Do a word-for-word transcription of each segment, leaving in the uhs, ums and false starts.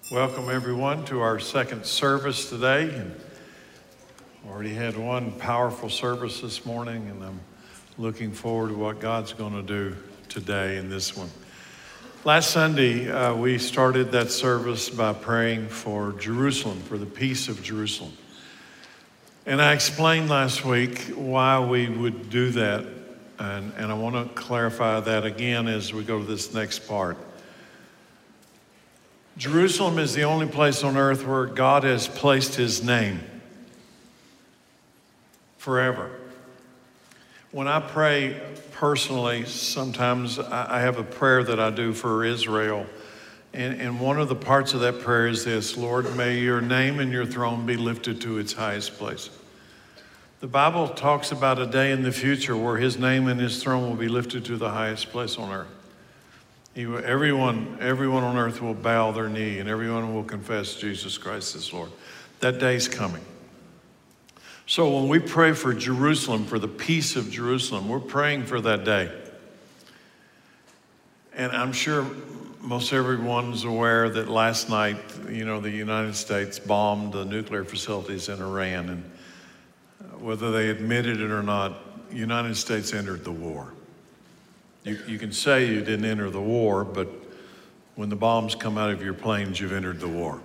Welcome everyone to our second service today. And already had one powerful service this morning, and I'm looking forward to what God's going to do today in this one. Last Sunday, uh, we started that service by praying for Jerusalem, for the peace of Jerusalem. And I explained last week why we would do that, and, and I want to clarify that again as we go to this next part. Jerusalem is the only place on earth where God has placed his name forever. When I pray personally, sometimes I have a prayer that I do for Israel. And, and one of the parts of that prayer is this: Lord, may your name and your throne be lifted to its highest place. The Bible talks about a day in the future where his name and his throne will be lifted to the highest place on earth. He will, everyone, everyone on earth will bow their knee, and everyone will confess Jesus Christ as Lord. That day's coming. So when we pray for Jerusalem, for the peace of Jerusalem, we're praying for that day. And I'm sure most everyone's aware that last night, you know, the United States bombed the nuclear facilities in Iran. And whether they admitted it or not, the United States entered the war. You, you can say you didn't enter the war, but when the bombs come out of your planes, you've entered the war.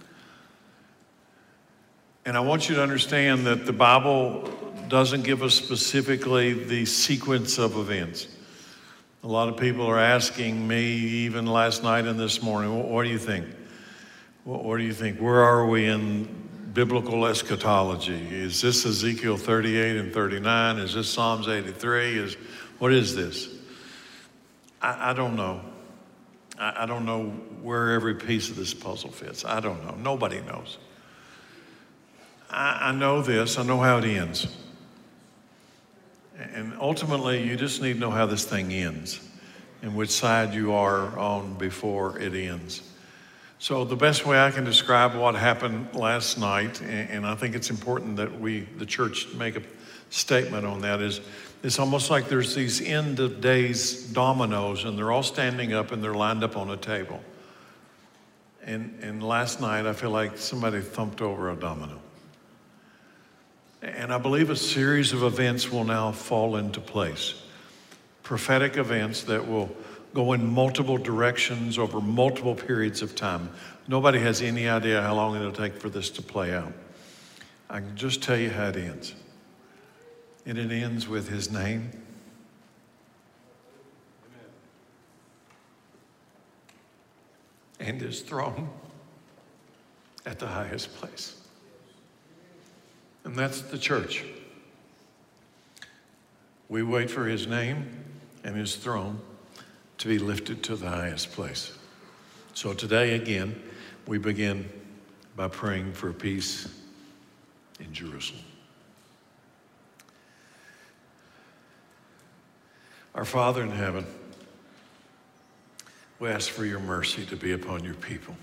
And I want you to understand that the Bible doesn't give us specifically the sequence of events. A lot of people are asking me, even last night and this morning, what, what do you think? What, what do you think? Where are we in biblical eschatology? Is this Ezekiel thirty-eight and thirty-nine? Is this Psalms eighty-three? Is, what is this? I, I don't know. I, I don't know where every piece of this puzzle fits. I don't know. Nobody knows. I, I know this. I know how it ends. And ultimately, you just need to know how this thing ends and which side you are on before it ends. So the best way I can describe what happened last night, and, and I think it's important that we, the church, make a statement on that, is it's almost like there's these end of days dominoes, and they're all standing up and they're lined up on a table. And, and last night, I feel like somebody thumped over a domino. And I believe a series of events will now fall into place. Prophetic events that will go in multiple directions over multiple periods of time. Nobody has any idea how long it'll take for this to play out. I can just tell you how it ends. And it ends with his name. And his throne at the highest place. And that's the church. We wait for his name and his throne to be lifted to the highest place. So today, again, we begin by praying for peace in Jerusalem. Our Father in heaven, we ask for your mercy to be upon your people.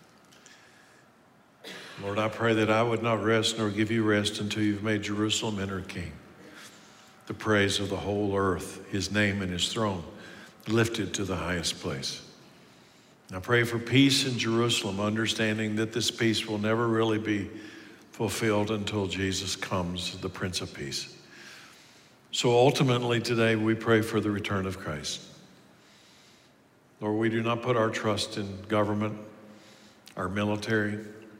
Lord, I pray that I would not rest nor give you rest until you've made Jerusalem and her king, the praise of the whole earth, his name and his throne, lifted to the highest place. I pray for peace in Jerusalem, understanding that this peace will never really be fulfilled until Jesus comes, the Prince of Peace. So ultimately today we pray for the return of Christ. Lord, we do not put our trust in government, our military,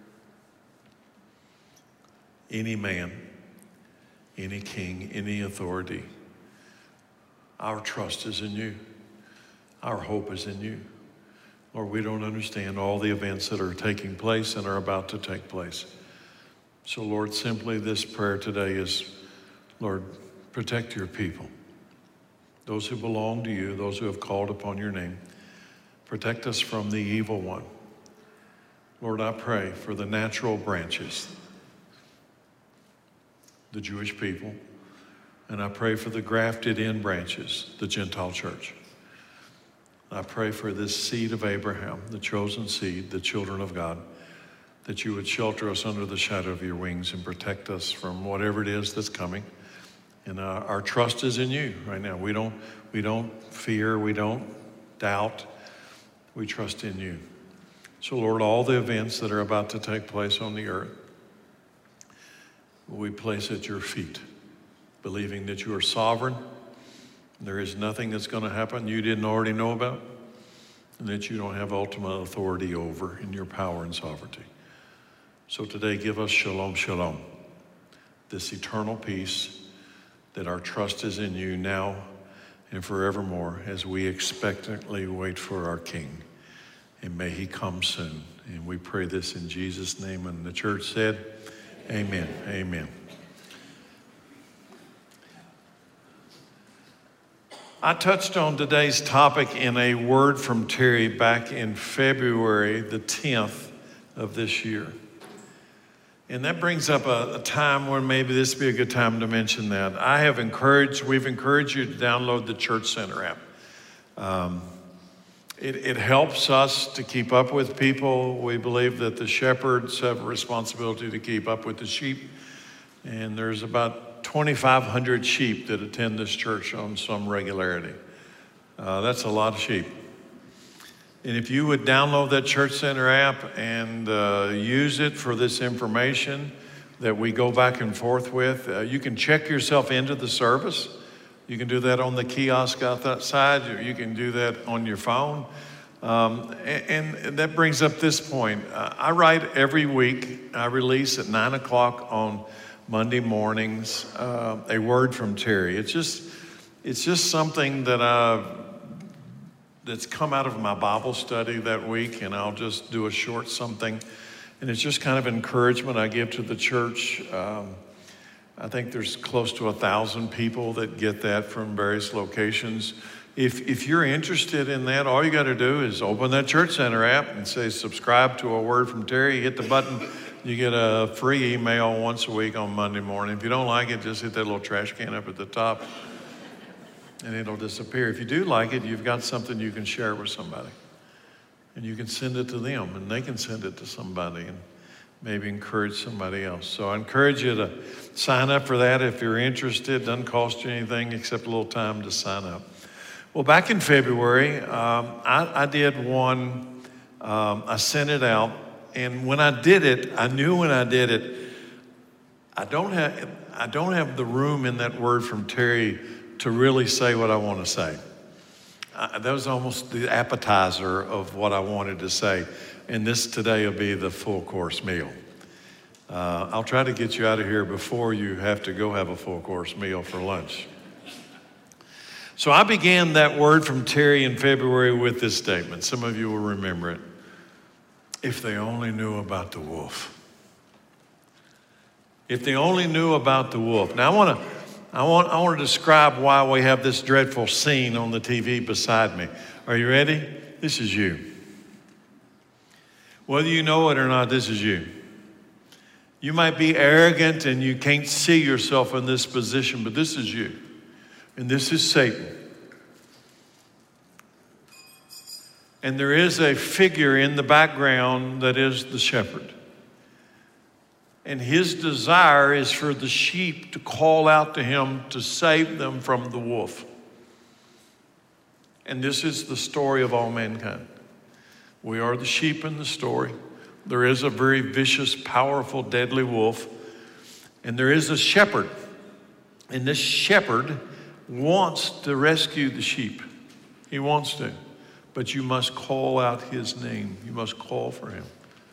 any man, any king, any authority. Our trust is in you. Our hope is in you. Lord, we don't understand all the events that are taking place and are about to take place. So Lord, simply this prayer today is, Lord, protect your people, those who belong to you, those who have called upon your name. Protect us from the evil one. Lord, I pray for the natural branches, the Jewish people, and I pray for the grafted in branches, the Gentile church. I pray for this seed of Abraham, the chosen seed, the children of God, that you would shelter us under the shadow of your wings and protect us from whatever it is that's coming. And uh, our trust is in you right now. We don't, we don't fear, we don't doubt, we trust in you. So, Lord, all the events that are about to take place on the earth, we place at your feet, believing that you are sovereign. There is nothing that's going to happen you didn't already know about, and that you don't have ultimate authority over in your power and sovereignty. So today, give us shalom, shalom, this eternal peace, that our trust is in you now and forevermore as we expectantly wait for our King. And may he come soon. And we pray this in Jesus' name. And the church said, amen, amen. I touched on today's topic in a word from Terry back in February the tenth of this year. And that brings up a, a time when maybe this would be a good time to mention that. I have encouraged, we've encouraged you to download the Church Center app. Um, it, it helps us to keep up with people. We believe that the shepherds have a responsibility to keep up with the sheep. And there's about twenty-five hundred sheep that attend this church on some regularity. Uh, that's a lot of sheep. And if you would download that Church Center app and uh, use it for this information that we go back and forth with, uh, you can check yourself into the service. You can do that on the kiosk outside. You can do that on your phone. Um, and, and that brings up this point. Uh, I write every week. I release at nine o'clock on Monday mornings uh, a word from Terry. It's just, it's just something that I've that's come out of my Bible study that week, and I'll just do a short something. And it's just kind of encouragement I give to the church. Um, I think there's close to a thousand people that get that from various locations. If, if you're interested in that, all you got to do is open that Church Center app and say, subscribe to a word from Terry. Hit the button. You get a free email once a week on Monday morning. If you don't like it, just hit that little trash can up at the top, and it'll disappear. If you do like it, you've got something you can share with somebody. And you can send it to them, and they can send it to somebody and maybe encourage somebody else. So I encourage you to sign up for that if you're interested. It doesn't cost you anything except a little time to sign up. Well, back in February, um, I, I did one, um, I sent it out, and when I did it, I knew when I did it, I don't have, I don't have the room in that word from Terry to really say what I want to say. Uh, that was almost the appetizer of what I wanted to say. And this today will be the full course meal. Uh, I'll try to get you out of here before you have to go have a full course meal for lunch. So I began that word from Terry in February with this statement. Some of you will remember it. If they only knew about the wolf. If they only knew about the wolf. Now I want to I want, I want to describe why we have this dreadful scene on the T V beside me. Are you ready? This is you. Whether you know it or not, this is you. You might be arrogant and you can't see yourself in this position, but this is you. And this is Satan. And there is a figure in the background that is the shepherd. And his desire is for the sheep to call out to him to save them from the wolf. And this is the story of all mankind. We are the sheep in the story. There is a very vicious, powerful, deadly wolf. And there is a shepherd. And this shepherd wants to rescue the sheep. He wants to. But you must call out his name. You must call for him.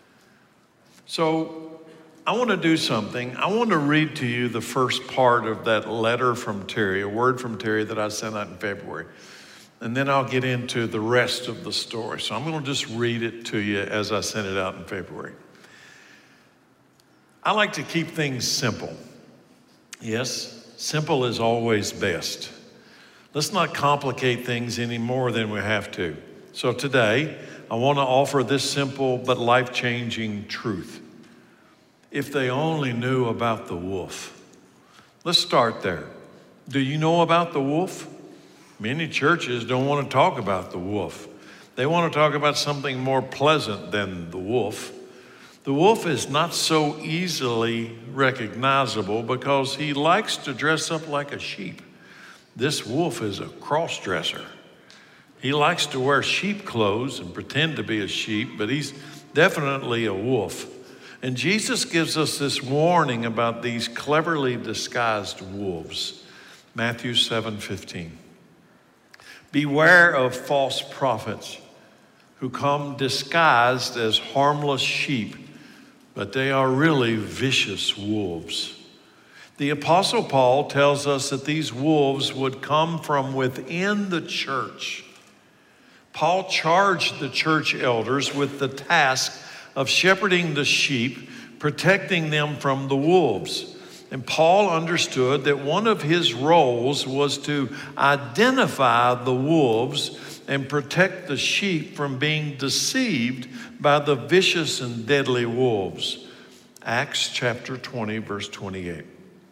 So I want to do something. I want to read to you the first part of that letter from Terry, a word from Terry that I sent out in February. And then I'll get into the rest of the story. So I'm going to just read it to you as I sent it out in February. I like to keep things simple. Yes, simple is always best. Let's not complicate things any more than we have to. So today, I want to offer this simple but life-changing truth. If they only knew about the wolf. Let's start there. Do you know about the wolf? Many churches don't want to talk about the wolf. They want to talk about something more pleasant than the wolf. The wolf is not so easily recognizable because he likes to dress up like a sheep. This wolf is a cross-dresser. He likes to wear sheep clothes and pretend to be a sheep, but he's definitely a wolf. And Jesus gives us this warning about these cleverly disguised wolves. Matthew seven fifteen. Beware of false prophets who come disguised as harmless sheep, but they are really vicious wolves. The Apostle Paul tells us that these wolves would come from within the church. Paul charged the church elders with the task of shepherding the sheep, protecting them from the wolves. And Paul understood that one of his roles was to identify the wolves and protect the sheep from being deceived by the vicious and deadly wolves. Acts chapter twenty, verse twenty-eight.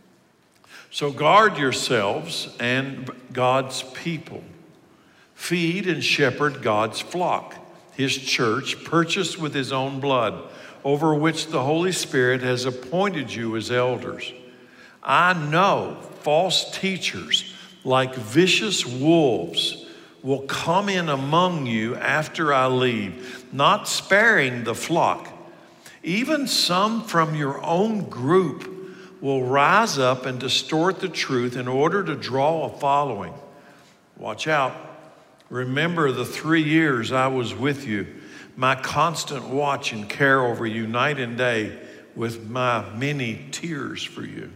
So guard yourselves and God's people. Feed and shepherd God's flock, his church, purchased with his own blood, over which the Holy Spirit has appointed you as elders. I know false teachers, like vicious wolves, will come in among you after I leave, not sparing the flock. Even some from your own group will rise up and distort the truth in order to draw a following. Watch out. Remember the three years I was with you, my constant watch and care over you night and day with my many tears for you.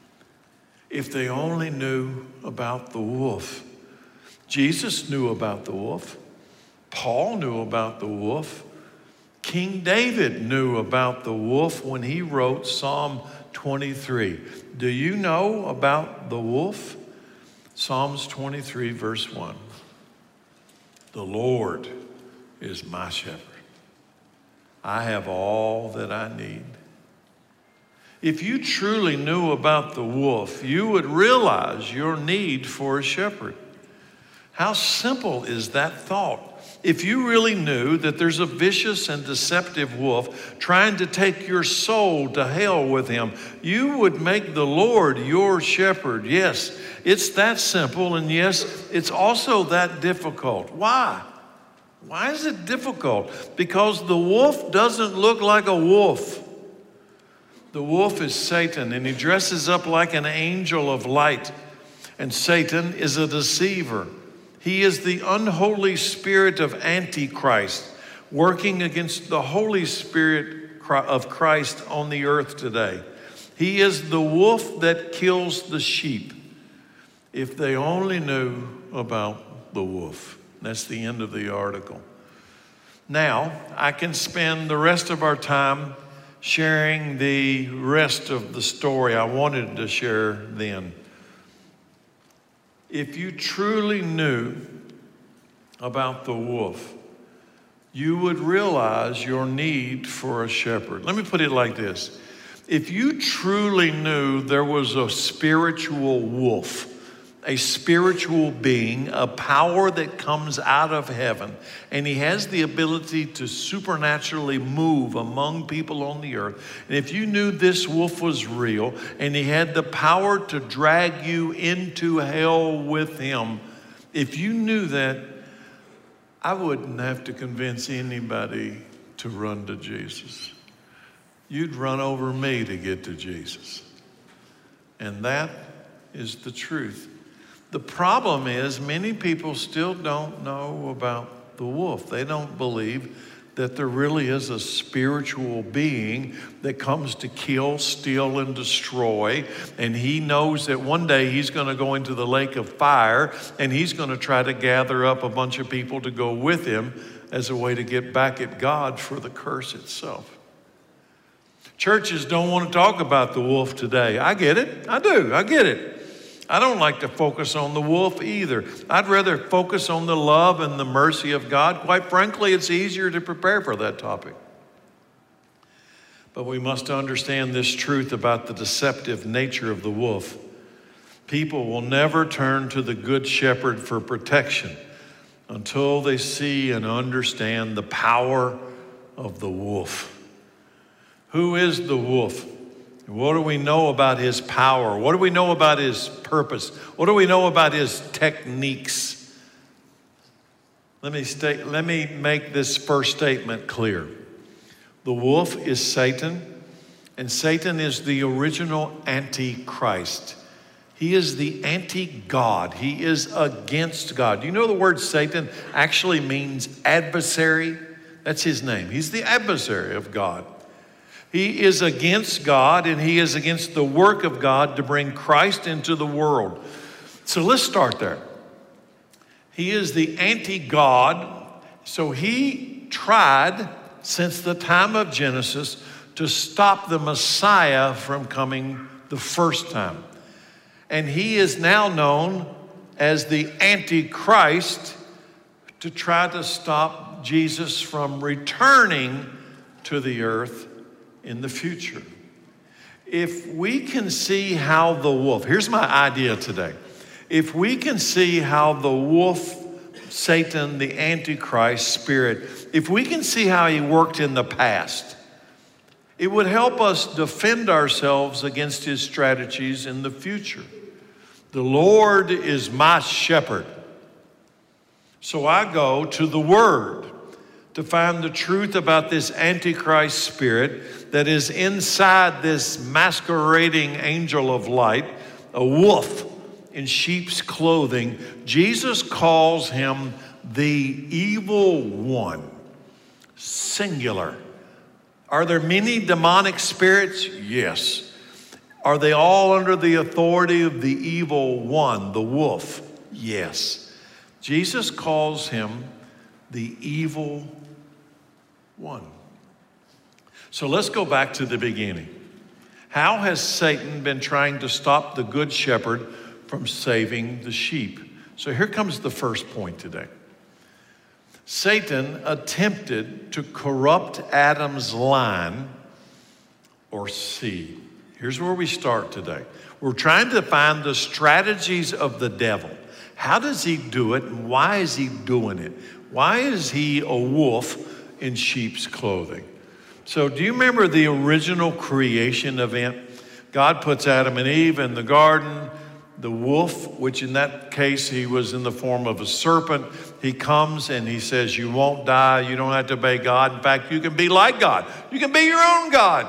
If they only knew about the wolf. Jesus knew about the wolf. Paul knew about the wolf. King David knew about the wolf when he wrote Psalm twenty-three. Do you know about the wolf? Psalms twenty-three, verse one. The Lord is my shepherd. I have all that I need. If you truly knew about the wolf, you would realize your need for a shepherd. How simple is that thought? If you really knew that there's a vicious and deceptive wolf trying to take your soul to hell with him, you would make the Lord your shepherd. Yes, it's that simple, and yes, it's also that difficult. Why? Why is it difficult? Because the wolf doesn't look like a wolf. The wolf is Satan, and he dresses up like an angel of light. And Satan is a deceiver. He is the unholy spirit of Antichrist, working against the Holy Spirit of Christ on the earth today. He is the wolf that kills the sheep. If they only knew about the wolf. That's the end of the article. Now, I can spend the rest of our time sharing the rest of the story I wanted to share then. If you truly knew about the wolf, you would realize your need for a shepherd. Let me put it like this. If you truly knew there was a spiritual wolf, a spiritual being, a power that comes out of heaven, and he has the ability to supernaturally move among people on the earth. And if you knew this wolf was real and he had the power to drag you into hell with him, if you knew that, I wouldn't have to convince anybody to run to Jesus. You'd run over me to get to Jesus. And that is the truth. The problem is many people still don't know about the wolf. They don't believe that there really is a spiritual being that comes to kill, steal, and destroy. And he knows that one day he's going to go into the lake of fire and he's going to try to gather up a bunch of people to go with him as a way to get back at God for the curse itself. Churches don't want to talk about the wolf today. I get it. I do. I get it. I don't like to focus on the wolf either. I'd rather focus on the love and the mercy of God. Quite frankly, it's easier to prepare for that topic. But we must understand this truth about the deceptive nature of the wolf. People will never turn to the good shepherd for protection until they see and understand the power of the wolf. Who is the wolf? What do we know about his power? What do we know about his purpose? What do we know about his techniques? Let me state, let me make this first statement clear. The wolf is Satan, and Satan is the original Antichrist. He is the anti-God. He is against God. You know the word Satan actually means adversary? That's his name. He's the adversary of God. He is against God, and he is against the work of God to bring Christ into the world. So let's start there. He is the anti-God. So he tried since the time of Genesis to stop the Messiah from coming the first time. And he is now known as the Antichrist to try to stop Jesus from returning to the earth in the future. If we can see how the wolf, here's my idea today. If we can see how the wolf, Satan, the Antichrist spirit, if we can see how he worked in the past, it would help us defend ourselves against his strategies in the future. The Lord is my shepherd. So I go to the Word to find the truth about this Antichrist spirit that is inside this masquerading angel of light, a wolf in sheep's clothing. Jesus calls him the evil one, singular. Are there many demonic spirits? Yes. Are they all under the authority of the evil one, the wolf? Yes. Jesus calls him the evil one. So let's go back to the beginning. How has Satan been trying to stop the good shepherd from saving the sheep? So here comes the first point today. Satan attempted to corrupt Adam's line or seed. Here's where we start today. We're trying to find the strategies of the devil. How does he do it, and why is he doing it? Why is he a wolf in sheep's clothing? So do you remember the original creation event? God puts Adam and Eve in the garden. The wolf, which in that case, he was in the form of a serpent, he comes and he says, you won't die. You don't have to obey God. In fact, you can be like God. You can be your own God.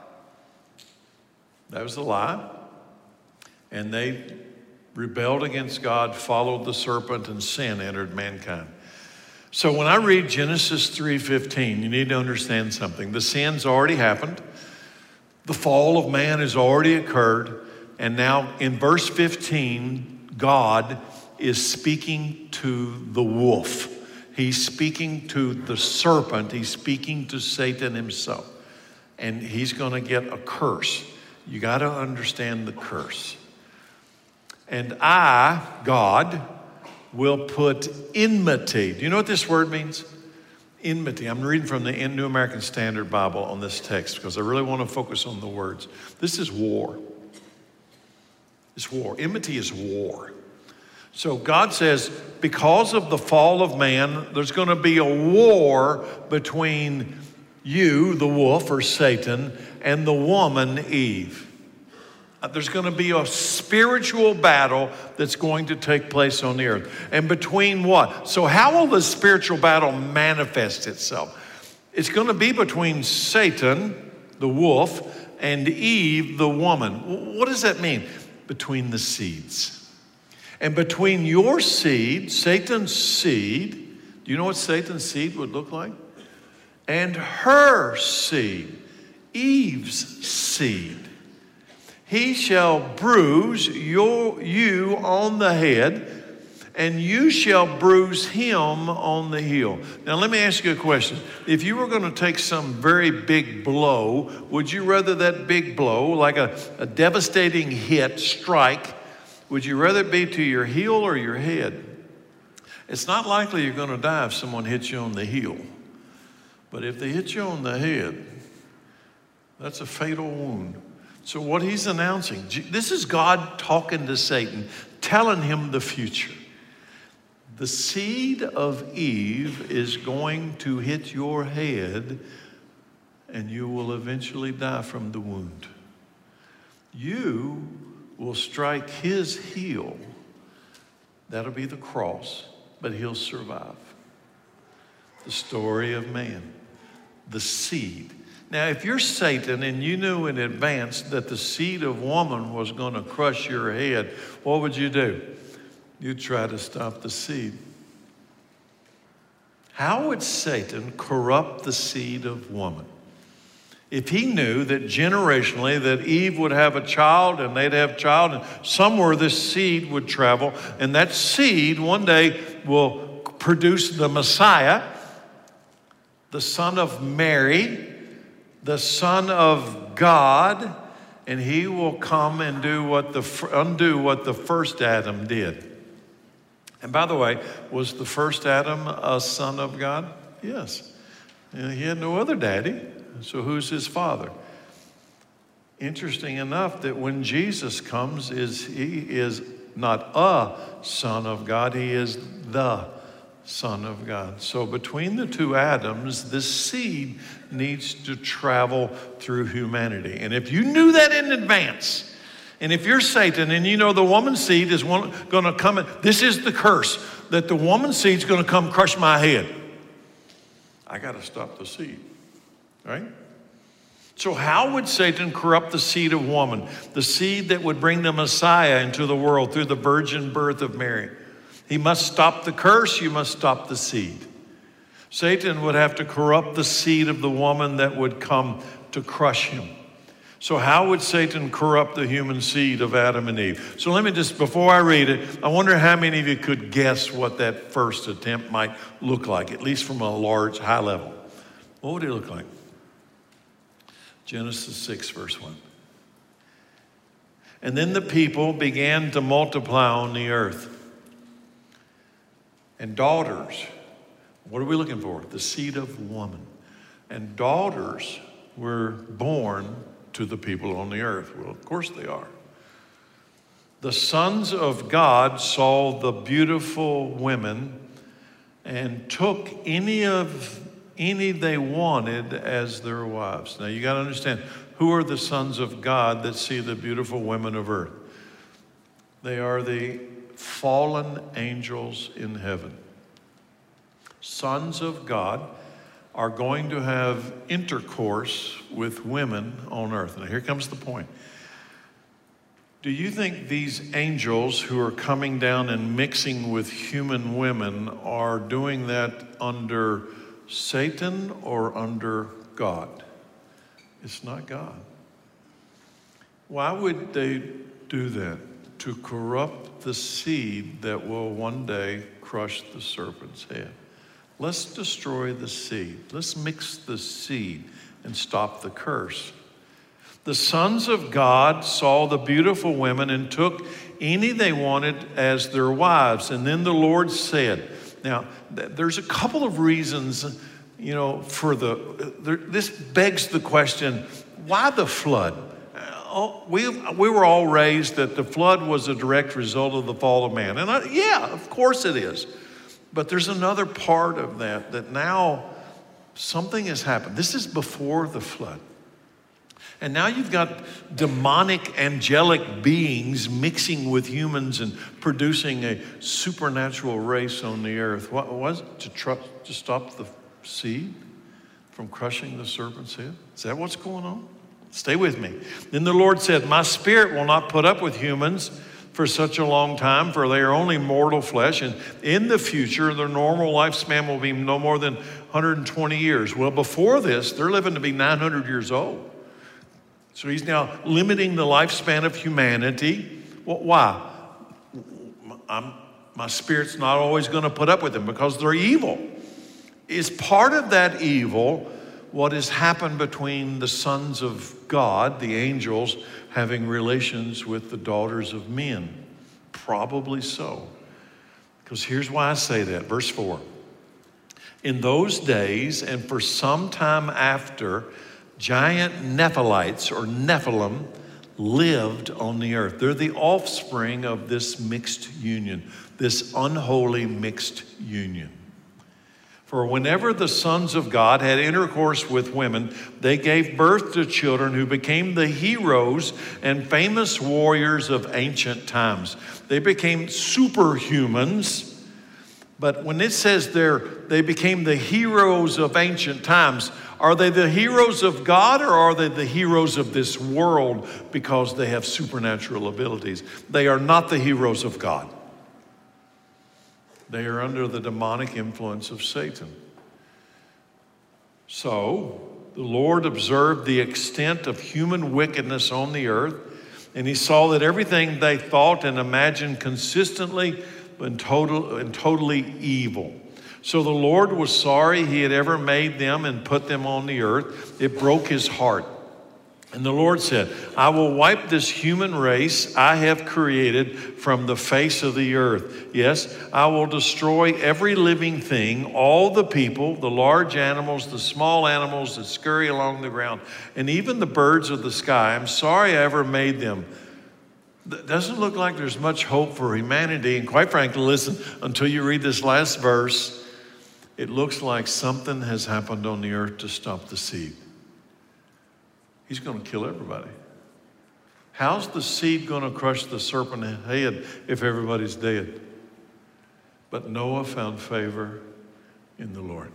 That was a lie. And they rebelled against God, followed the serpent, and sin entered mankind. So when I read Genesis three fifteen, you need to understand something. The sin's already happened. The fall of man has already occurred. And now in verse fifteen, God is speaking to the wolf. He's speaking to the serpent. He's speaking to Satan himself. And he's going to get a curse. You got to understand the curse. And I, God, will put enmity. Do you know what this word means? Enmity. I'm reading from the New American Standard Bible on this text because I really want to focus on the words. This is war. It's war. Enmity is war. So God says, because of the fall of man, there's going to be a war between you, the wolf or Satan, and the woman, Eve. There's going to be a spiritual battle that's going to take place on the earth. And between what? So how will the spiritual battle manifest itself? It's going to be between Satan, the wolf, and Eve, the woman. What does that mean? Between the seeds. And between your seed, Satan's seed, do you know what Satan's seed would look like? And her seed, Eve's seed. He shall bruise your, you on the head, and you shall bruise him on the heel. Now, let me ask you a question. If you were going to take some very big blow, would you rather that big blow, like a, a devastating hit, strike, would you rather it be to your heel or your head? It's not likely you're going to die if someone hits you on the heel. But if they hit you on the head, that's a fatal wound. So what he's announcing, this is God talking to Satan, telling him the future. The seed of Eve is going to hit your head, and you will eventually die from the wound. You will strike his heel. That'll be the cross, but he'll survive. The story of man, the seed. Now, if you're Satan and you knew in advance that the seed of woman was going to crush your head, what would you do? You'd try to stop the seed. How would Satan corrupt the seed of woman? If he knew that generationally that Eve would have a child and they'd have a child and somewhere this seed would travel, and that seed one day will produce the Messiah, the son of Mary, the Son of God, and he will come and do what the undo what the first Adam did. And by the way, was the first Adam a son of God? Yes. He had no other daddy, so who's his father? Interesting enough that when Jesus comes, is he is not a son of God, he is the Son of God. So between the two Adams, this seed needs to travel through humanity. And if you knew that in advance, and if you're Satan and you know the woman's seed is going to come in, this is the curse, that the woman's seed is going to come crush my head. I got to stop the seed, right? So how would Satan corrupt the seed of woman, the seed that would bring the Messiah into the world through the virgin birth of Mary? He must stop the curse, you must stop the seed. Satan would have to corrupt the seed of the woman that would come to crush him. So how would Satan corrupt the human seed of Adam and Eve? So let me just, before I read it, I wonder how many of you could guess what that first attempt might look like, at least from a large, high level. What would it look like? Genesis six, verse one. And then the people began to multiply on the earth. And daughters, what are we looking for? The seed of woman. And daughters were born to the people on the earth. Well, of course they are. The sons of God saw the beautiful women and took any of any they wanted as their wives. Now you got to understand, who are the sons of God that see the beautiful women of earth? They are the fallen angels in heaven. Sons of God are going to have intercourse with women on earth. Now here comes the point. Do you think these angels who are coming down and mixing with human women are doing that under Satan or under God? It's not God. Why would they do that? To corrupt the seed that will one day crush the serpent's head. Let's destroy the seed. Let's mix the seed and stop the curse. The sons of God saw the beautiful women and took any they wanted as their wives. And then the Lord said, now there's a couple of reasons, you know, for the, there, this begs the question, why the flood? Oh, we, we were all raised that the flood was a direct result of the fall of man. And I, yeah, of course it is. But there's another part of that, that now something has happened. This is before the flood. And now you've got demonic, angelic beings mixing with humans and producing a supernatural race on the earth. What was it? To, tr- to stop the seed from crushing the serpent's head? Is that what's going on? Stay with me. Then the Lord said, my spirit will not put up with humans for such a long time, for they are only mortal flesh. And in the future, their normal lifespan will be no more than one hundred twenty years. Well, before this, they're living to be nine hundred years old. So he's now limiting the lifespan of humanity. Well, why? I'm, my spirit's not always going to put up with them because they're evil. Is part of that evil what has happened between the sons of God, the angels, having relations with the daughters of men? Probably so. Because here's why I say that. Verse four. In those days and for some time after, giant Nephilites or Nephilim lived on the earth. They're the offspring of this mixed union, this unholy mixed union. For whenever the sons of God had intercourse with women, they gave birth to children who became the heroes and famous warriors of ancient times. They became superhumans But when it says they're, they became the heroes of ancient times, are they the heroes of God or are they the heroes of this world because they have supernatural abilities? They are not the heroes of God. They are under the demonic influence of Satan. So the Lord observed the extent of human wickedness on the earth, and he saw that everything they thought and imagined consistently and, total, and totally evil. So the Lord was sorry he had ever made them and put them on the earth. It broke his heart. And the Lord said, I will wipe this human race I have created from the face of the earth. Yes, I will destroy every living thing, all the people, the large animals, the small animals that scurry along the ground, and even the birds of the sky. I'm sorry I ever made them. It doesn't look like there's much hope for humanity. And quite frankly, listen, until you read this last verse, it looks like something has happened on the earth to stop the seed. He's going to kill everybody. How's the seed going to crush the serpent head if everybody's dead? But Noah found favor in the Lord.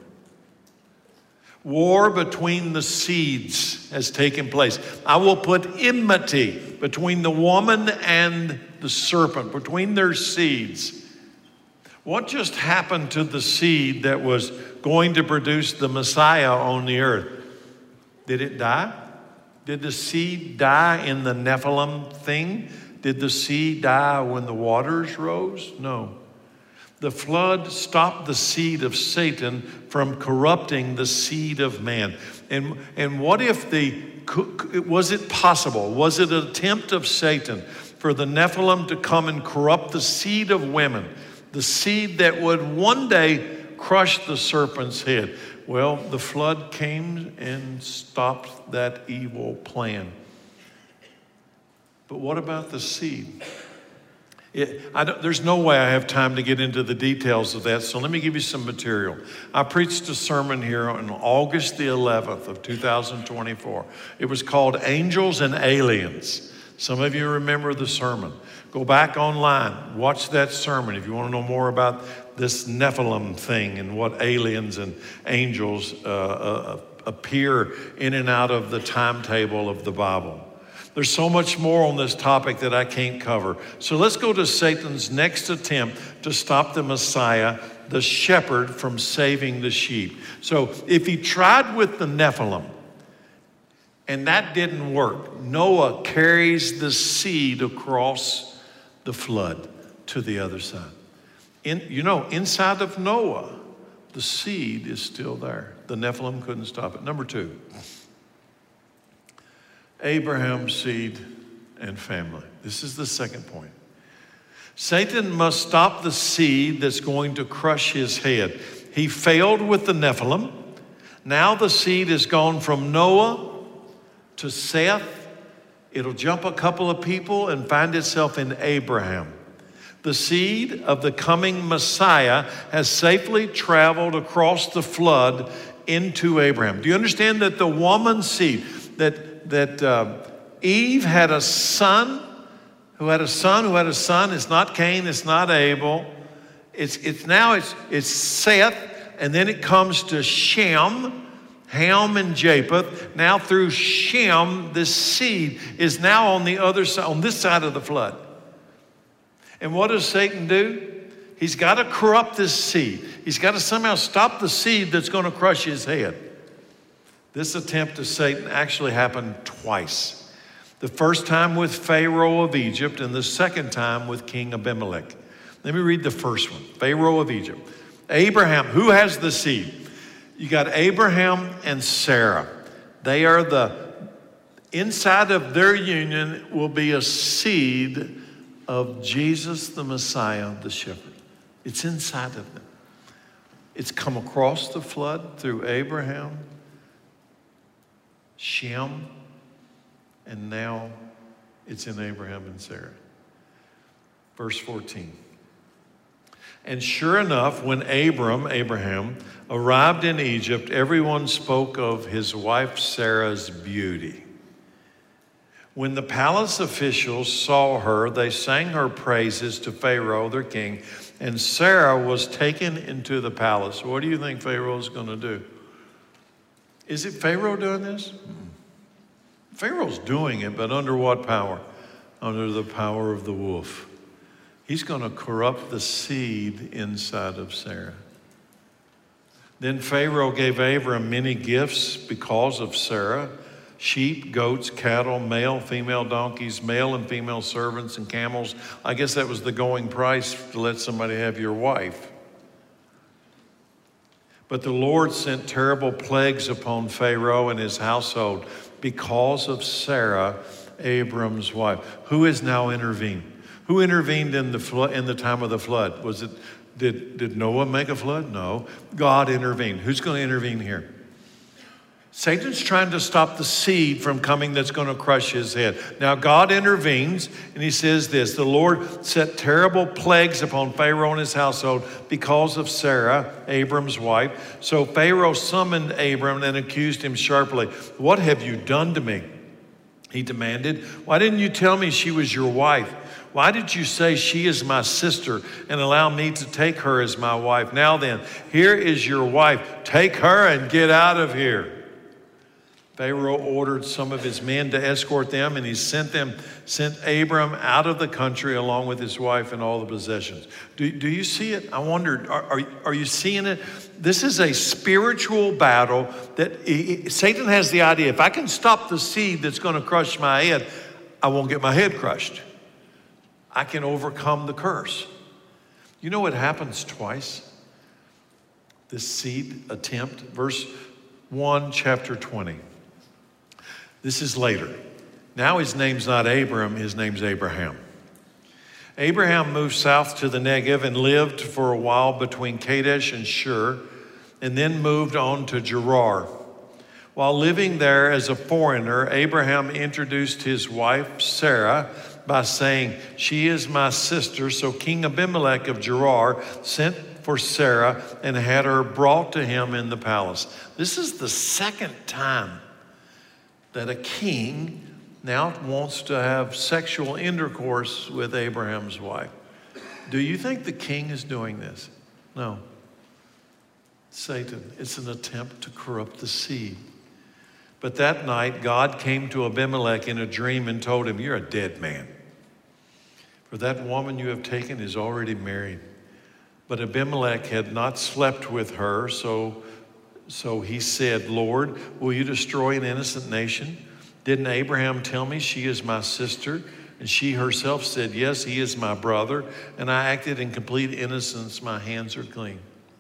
War between the seeds has taken place. I will put enmity between the woman and the serpent, between their seeds. What just happened to the seed that was going to produce the Messiah on the earth? Did it die? Did the seed die in the Nephilim thing? Did the seed die when the waters rose? No. The flood stopped the seed of Satan from corrupting the seed of man. And, and what if the, was it possible, was it an attempt of Satan for the Nephilim to come and corrupt the seed of women? The seed that would one day crush the serpent's head. Well, the flood came and stopped that evil plan. But what about the seed? It, I don't, there's no way I have time to get into the details of that, so let me give you some material. I preached a sermon here on August the eleventh of two thousand twenty-four. It was called Angels and Aliens. Some of you remember the sermon. Go back online, watch that sermon if you want to know more about this Nephilim thing and what aliens and angels uh, uh, appear in and out of the timetable of the Bible. There's so much more on this topic that I can't cover. So let's go to Satan's next attempt to stop the Messiah, the shepherd, from saving the sheep. So if he tried with the Nephilim, and that didn't work, Noah carries the seed across the flood to the other side. In, you know, inside of Noah, the seed is still there. The Nephilim couldn't stop it. Number two, Abraham's seed and family. This is the second point. Satan must stop the seed that's going to crush his head. He failed with the Nephilim. Now the seed has gone from Noah to Seth. It'll jump a couple of people and find itself in Abraham. The seed of the coming Messiah has safely traveled across the flood into Abraham. Do you understand that the woman's seed, that, that uh, Eve had a son who had a son who had a son? It's not Cain, it's not Abel. It's, it's now it's, it's Seth, and then it comes to Shem, Ham and Japheth. Now through Shem, this seed is now on the other side, on this side of the flood. And what does Satan do? He's got to corrupt this seed. He's got to somehow stop the seed that's going to crush his head. This attempt of Satan actually happened twice. The first time with Pharaoh of Egypt and the second time with King Abimelech. Let me read the first one. Pharaoh of Egypt. Abraham, who has the seed? You got Abraham and Sarah. They are the, inside of their union will be a seed of Jesus, the Messiah, the shepherd. It's inside of them. It's come across the flood through Abraham, Shem, and now it's in Abraham and Sarah. Verse fourteen. And sure enough, when Abram, Abraham, arrived in Egypt, everyone spoke of his wife Sarah's beauty. When the palace officials saw her, they sang her praises to Pharaoh, their king, and Sarah was taken into the palace. What do you think Pharaoh's going to do? Is it Pharaoh doing this? Pharaoh's doing it, but under what power? Under the power of the wolf. He's going to corrupt the seed inside of Sarah. Then Pharaoh gave Abram many gifts because of Sarah: sheep, goats, cattle, male, female donkeys, male and female servants, and camels. I guess that was the going price to let somebody have your wife. But the Lord sent terrible plagues upon Pharaoh and his household because of Sarah, Abram's wife. Who has now intervened? Who intervened in the flood, in the time of the flood? Was it, did, did Noah make a flood? No. God intervened. Who's going to intervene here? Satan's trying to stop the seed from coming that's going to crush his head. Now God intervenes, and he says this: the Lord set terrible plagues upon Pharaoh and his household because of Sarah, Abram's wife. So Pharaoh summoned Abram and accused him sharply. "What have you done to me?" he demanded. "Why didn't you tell me she was your wife? Why did you say she is my sister and allow me to take her as my wife? Now then, here is your wife. Take her and get out of here." Pharaoh ordered some of his men to escort them, and he sent them, sent Abram out of the country along with his wife and all the possessions. Do, do you see it? I wondered, are, are, are you seeing it? This is a spiritual battle that he, Satan has the idea: if I can stop the seed that's going to crush my head, I won't get my head crushed. I can overcome the curse. You know what happens twice? This seed attempt, verse one, chapter twenty. This is later. Now his name's not Abram, his name's Abraham. Abraham moved south to the Negev and lived for a while between Kadesh and Shur, and then moved on to Gerar. While living there as a foreigner, Abraham introduced his wife, Sarah, by saying, "She is my sister." So King Abimelech of Gerar sent for Sarah and had her brought to him in the palace. This is the second time that a king now wants to have sexual intercourse with Abraham's wife. Do you think the king is doing this? No. Satan. It's an attempt to corrupt the seed. But that night, God came to Abimelech in a dream and told him, "You're a dead man. For that woman you have taken is already married." But Abimelech had not slept with her, so, so he said, "Lord, will you destroy an innocent nation? Didn't Abraham tell me she is my sister?" And she herself said, "Yes, he is my brother, and I acted in complete innocence. My hands are clean."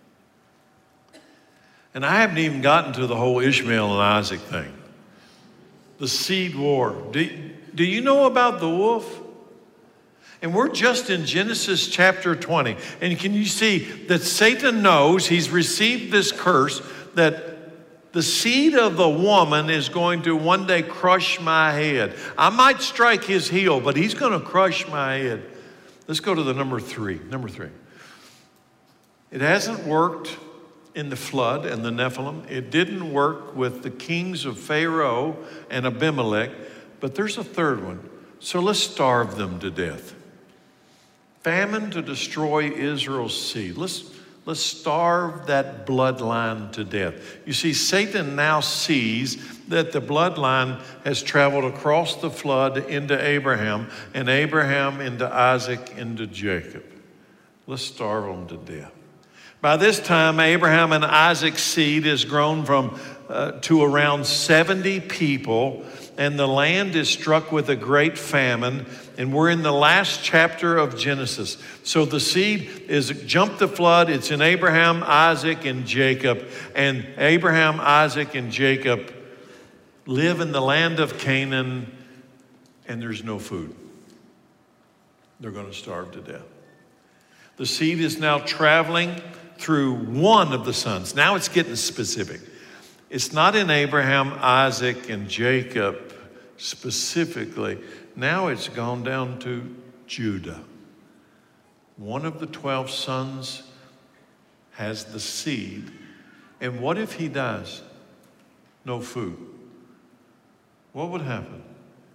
And I haven't even gotten to the whole Ishmael and Isaac thing. The seed war. Do, do you know about the wolf? And we're just in Genesis chapter twenty. And can you see that Satan knows he's received this curse, that the seed of the woman is going to one day crush my head. I might strike his heel, but he's going to crush my head. Let's go to the number three. Number three. It hasn't worked in the flood and the Nephilim. It didn't work with the kings of Pharaoh and Abimelech, but there's a third one. So let's starve them to death. Famine to destroy Israel's seed. Let's, let's starve that bloodline to death. You see, Satan now sees that the bloodline has traveled across the flood into Abraham, and Abraham into Isaac, into Jacob. Let's starve them to death. By this time, Abraham and Isaac's seed has grown from uh, to around seventy people, and the land is struck with a great famine, and we're in the last chapter of Genesis. So the seed is jumped the flood. It's in Abraham, Isaac, and Jacob. And Abraham, Isaac, and Jacob live in the land of Canaan, and there's no food. They're going to starve to death. The seed is now traveling through one of the sons. Now it's getting specific. It's not in Abraham, Isaac, and Jacob specifically. Now it's gone down to Judah. One of the twelve sons has the seed. And what if he dies? No food. What would happen?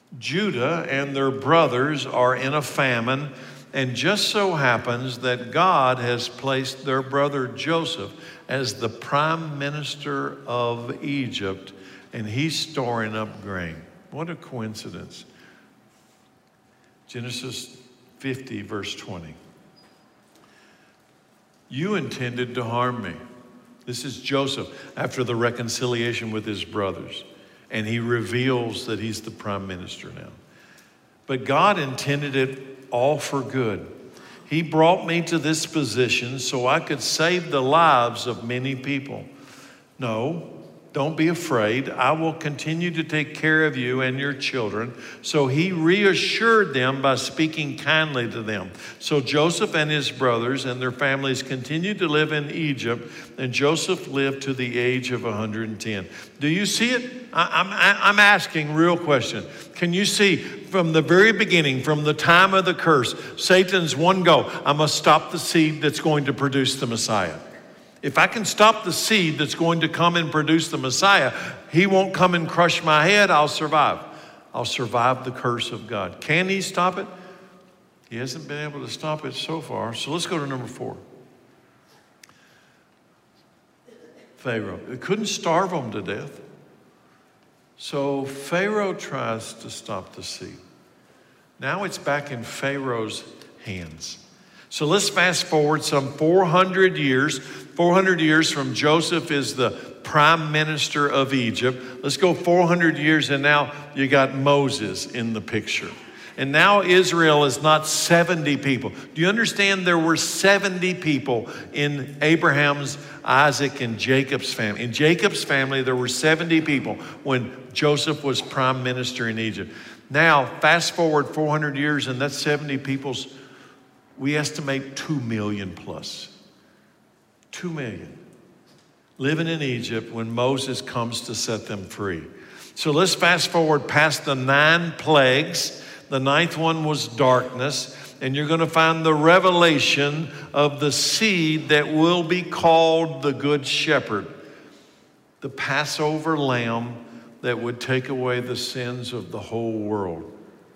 Judah and their brothers are in a famine, and just so happens that God has placed their brother Joseph as the prime minister of Egypt, and he's storing up grain. What a coincidence. Genesis fifty, verse twenty. You intended to harm me. This is Joseph after the reconciliation with his brothers. And he reveals that he's the prime minister now. But God intended it all for good. He brought me to this position so I could save the lives of many people. No, don't be afraid. I will continue to take care of you and your children. So he reassured them by speaking kindly to them. So Joseph and his brothers and their families continued to live in Egypt, and Joseph lived to the age of one hundred ten. Do you see it? I, I'm, I'm asking real question. Can you see from the very beginning, from the time of the curse, Satan's one goal? I must stop the seed that's going to produce the Messiah. If I can stop the seed that's going to come and produce the Messiah, he won't come and crush my head. I'll survive. I'll survive the curse of God. Can he stop it? He hasn't been able to stop it so far. So let's go to number four. Pharaoh. It couldn't starve them to death. So Pharaoh tries to stop the seed. Now it's back in Pharaoh's hands. So let's fast forward some four hundred years. four hundred years from Joseph is the prime minister of Egypt. Let's go four hundred years, and now you got Moses in the picture. And now Israel is not seventy people. Do you understand there were seventy people in Abraham's, Isaac, and Jacob's family? In Jacob's family, there were seventy people when Joseph was prime minister in Egypt. Now, fast forward four hundred years, and that's seventy people's, we estimate two million plus. two million living in Egypt when Moses comes to set them free. So let's fast forward past the nine plagues. The ninth one was darkness, and you're going to find the revelation of the seed that will be called the Good Shepherd, the Passover lamb that would take away the sins of the whole world.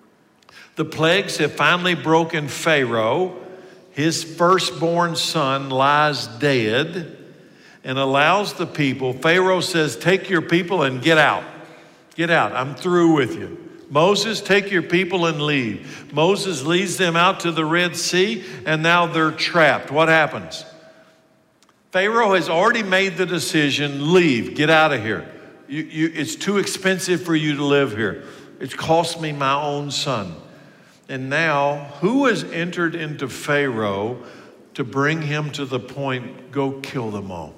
The plagues have finally broken Pharaoh. His firstborn son lies dead and allows the people. Pharaoh says, take your people and get out. Get out. I'm through with you. Moses, take your people and leave. Moses leads them out to the Red Sea, and now they're trapped. What happens? Pharaoh has already made the decision, leave, get out of here. You, you, it's too expensive for you to live here. It's cost me my own son. And now, who has entered into Pharaoh to bring him to the point, go kill them all?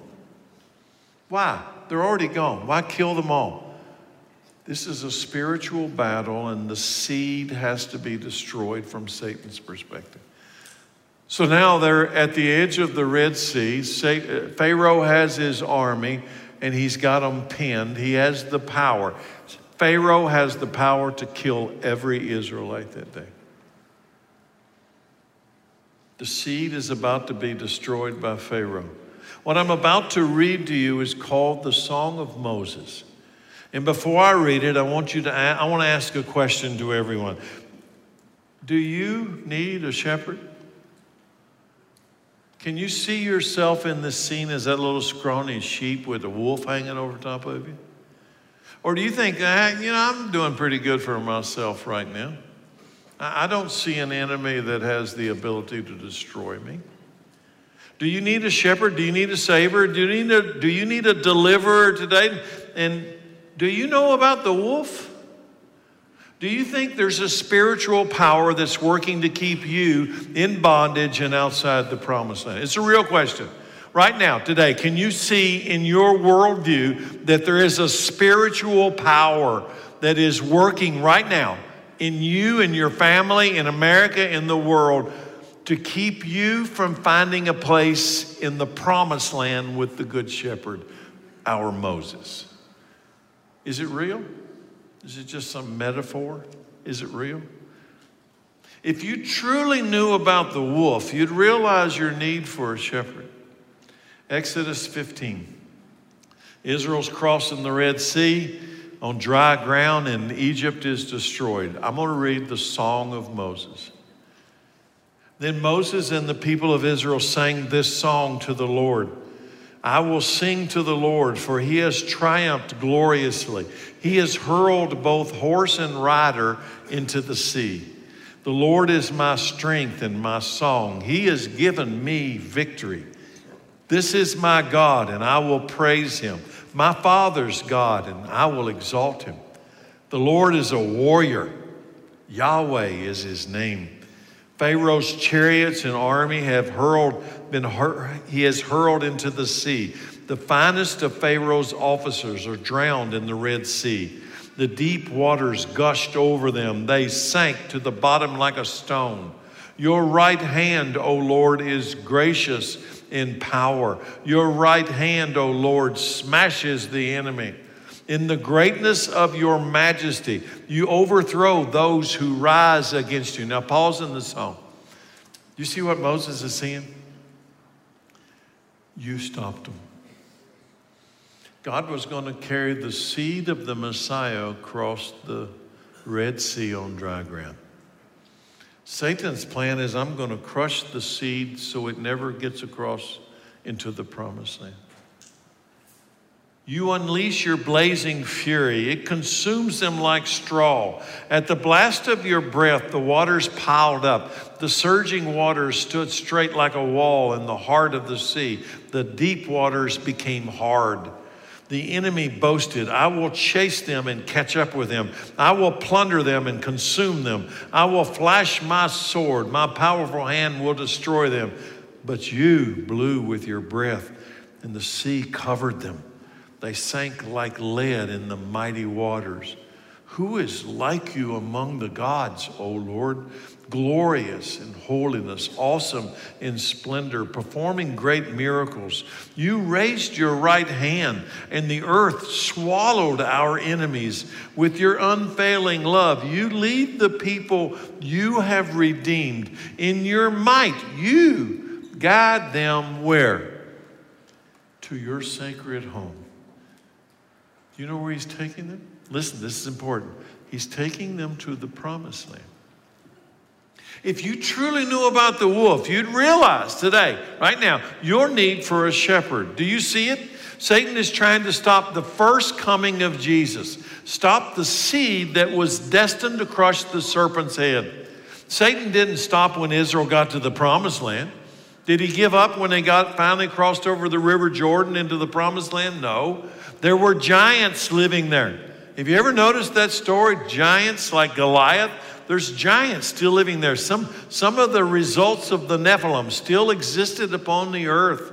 Why? They're already gone. Why kill them all? This is a spiritual battle, and the seed has to be destroyed from Satan's perspective. So now they're at the edge of the Red Sea. Pharaoh has his army, and he's got them pinned. He has the power. Pharaoh has the power to kill every Israelite that day. The seed is about to be destroyed by Pharaoh. What I'm about to read to you is called the Song of Moses. And before I read it, I want you to, I want to ask a question to everyone. Do you need a shepherd? Can you see yourself in this scene as that little scrawny sheep with a wolf hanging over top of you? Or do you think, ah, you know, I'm doing pretty good for myself right now. I don't see an enemy that has the ability to destroy me. Do you need a shepherd? Do you need a savior? Do you need a, do you need a deliverer today? And do you know about the wolf? Do you think there's a spiritual power that's working to keep you in bondage and outside the promised land? It's a real question. Right now, today, can you see in your worldview that there is a spiritual power that is working right now in you and your family, in America, in the world, to keep you from finding a place in the promised land with the Good Shepherd, our Moses? Is it real? Is it just some metaphor? Is it real? If you truly knew about the wolf, you'd realize your need for a shepherd. Exodus fifteen. Israel's crossing the Red Sea on dry ground, and Egypt is destroyed. I'm going to read the Song of Moses. Then Moses and the people of Israel sang this song to the Lord. I will sing to the Lord, for he has triumphed gloriously. He has hurled both horse and rider into the sea. The Lord is my strength and my song. He has given me victory. This is my God, and I will praise him. My father's God, and I will exalt him. The Lord is a warrior. Yahweh is his name. Pharaoh's chariots and army have hurled, been hur- he has hurled into the sea. The finest of Pharaoh's officers are drowned in the Red Sea. The deep waters gushed over them. They sank to the bottom like a stone. Your right hand, O Lord, is gracious in power. Your right hand, O Lord, smashes the enemy. In the greatness of your majesty, you overthrow those who rise against you. Now pause in the song. You see what Moses is saying? You stopped them. God was going to carry the seed of the Messiah across the Red Sea on dry ground. Satan's plan is, I'm going to crush the seed so it never gets across into the promised land. You unleash your blazing fury. It consumes them like straw. At the blast of your breath, the waters piled up. The surging waters stood straight like a wall in the heart of the sea. The deep waters became hard. The enemy boasted, I will chase them and catch up with them. I will plunder them and consume them. I will flash my sword. My powerful hand will destroy them. But you blew with your breath, and the sea covered them. They sank like lead in the mighty waters. Who is like you among the gods, O Lord? Glorious in holiness, awesome in splendor, performing great miracles. You raised your right hand, and the earth swallowed our enemies. With your unfailing love, you lead the people you have redeemed. In your might, you guide them where? To your sacred home. Do you know where he's taking them? Listen, this is important. He's taking them to the promised land. If you truly knew about the wolf, you'd realize today, right now, your need for a shepherd. Do you see it? Satan is trying to stop the first coming of Jesus. Stop the seed that was destined to crush the serpent's head. Satan didn't stop when Israel got to the promised land. Did he give up when they got finally crossed over the river Jordan into the promised land? No. There were giants living there. Have you ever noticed that story? Giants like Goliath? There's giants still living there. Some, some of the results of the Nephilim still existed upon the earth.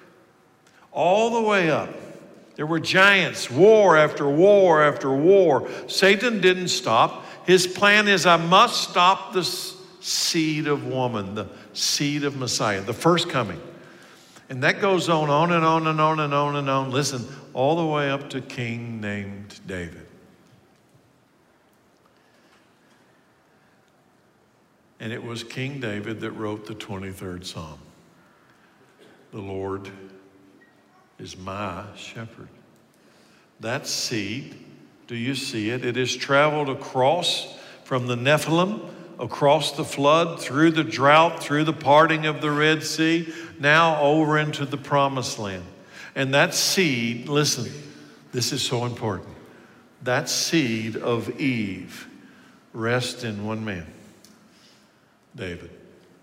All the way up, there were giants, war after war after war. Satan didn't stop. His plan is, I must stop the seed of woman, the seed of Messiah, the first coming. And that goes on, on and on and on and on and on. Listen, all the way up to king named David. And it was King David that wrote the twenty-third Psalm. The Lord is my shepherd. That seed, do you see it? It has traveled across from the Nephilim, across the flood, through the drought, through the parting of the Red Sea, now over into the promised land. And that seed, listen, this is so important. That seed of Eve rests in one man, David.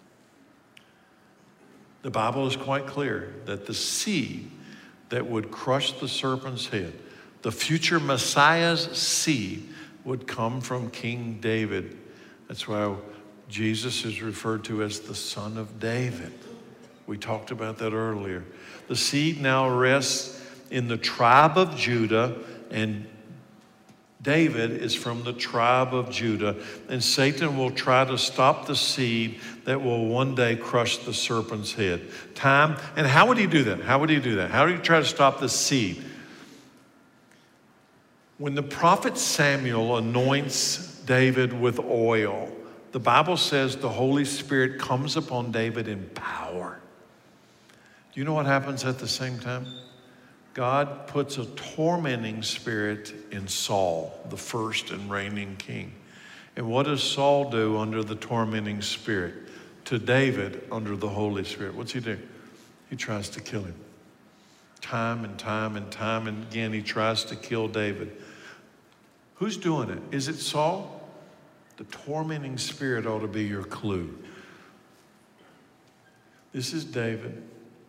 The Bible is quite clear that the seed that would crush the serpent's head, the future Messiah's seed, would come from King David. That's why Jesus is referred to as the Son of David. We talked about that earlier. The seed now rests in the tribe of Judah, and David is from the tribe of Judah. And Satan will try to stop the seed that will one day crush the serpent's head. Time, and how would he do that? How would he do that? How would he try to stop the seed? When the prophet Samuel anoints David with oil, the Bible says the Holy Spirit comes upon David in power. Do you know what happens at the same time? God puts a tormenting spirit in Saul, the first and reigning king. And what does Saul do under the tormenting spirit? To David under the Holy Spirit. What's he do? He tries to kill him. Time and time and time and again, he tries to kill David. Who's doing it? Is it Saul? The tormenting spirit ought to be your clue. This is David.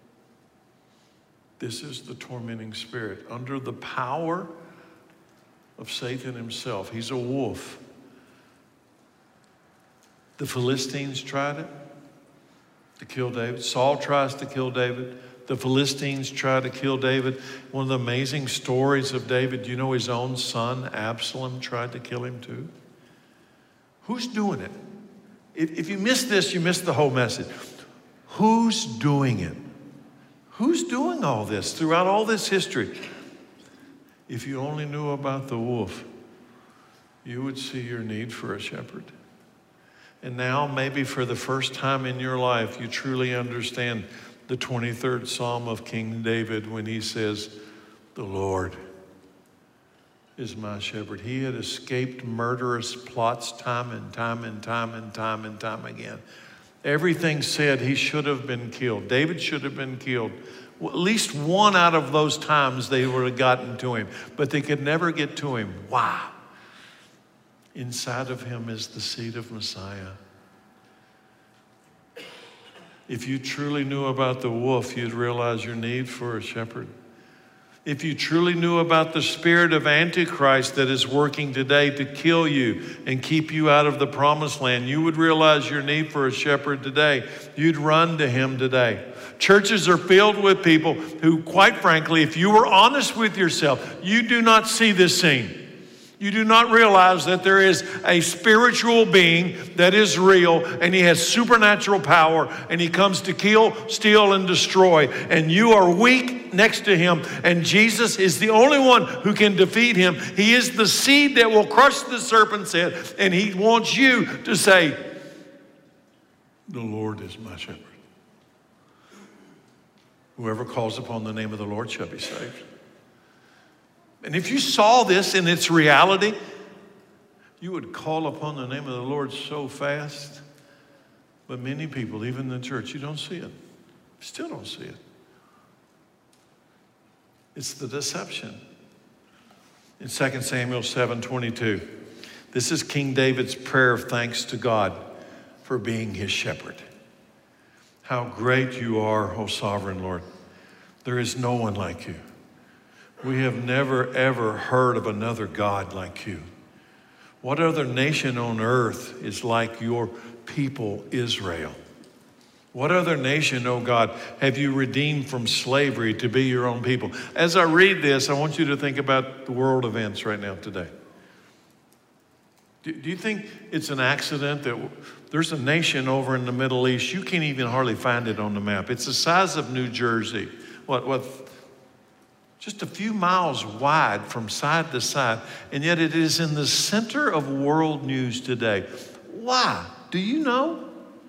This is the tormenting spirit under the power of Satan himself. He's a wolf. The Philistines tried it to kill David. Saul tries to kill David. The Philistines try to kill David. One of the amazing stories of David, do you know his own son, Absalom, tried to kill him too? Who's doing it? If, if you miss this, you miss the whole message. Who's doing it? Who's doing all this throughout all this history? If you only knew about the wolf, you would see your need for a shepherd. And now, maybe for the first time in your life, you truly understand the twenty-third Psalm of King David when he says, "The Lord is my shepherd." He had escaped murderous plots time and time and time and time and time again. Everything said he should have been killed. David should have been killed. Well, at least one out of those times they would have gotten to him, but they could never get to him. Why? Inside of him is the seed of Messiah. If you truly knew about the wolf, you'd realize your need for a shepherd. If you truly knew about the spirit of Antichrist that is working today to kill you and keep you out of the promised land, you would realize your need for a shepherd today. You'd run to him today. Churches are filled with people who, quite frankly, if you were honest with yourself, you do not see this scene. You do not realize that there is a spiritual being that is real, and he has supernatural power, and he comes to kill, steal, and destroy. And you are weak next to him, and Jesus is the only one who can defeat him. He is the seed that will crush the serpent's head, and he wants you to say, "The Lord is my shepherd. Whoever calls upon the name of the Lord shall be saved." And if you saw this in its reality, you would call upon the name of the Lord so fast. But many people, even in the church, you don't see it. Still don't see it. It's the deception. In Second Samuel seven twenty-two, this is King David's prayer of thanks to God for being his shepherd. "How great you are, O sovereign Lord. There is no one like you. We have never, ever heard of another God like you. What other nation on earth is like your people, Israel? What other nation, oh God, have you redeemed from slavery to be your own people?" As I read this, I want you to think about the world events right now today. Do, do you think it's an accident that there's a nation over in the Middle East? You can't even hardly find it on the map. It's the size of New Jersey. What, what? Just a few miles wide from side to side, and yet it is in the center of world news today. Why? Do you know?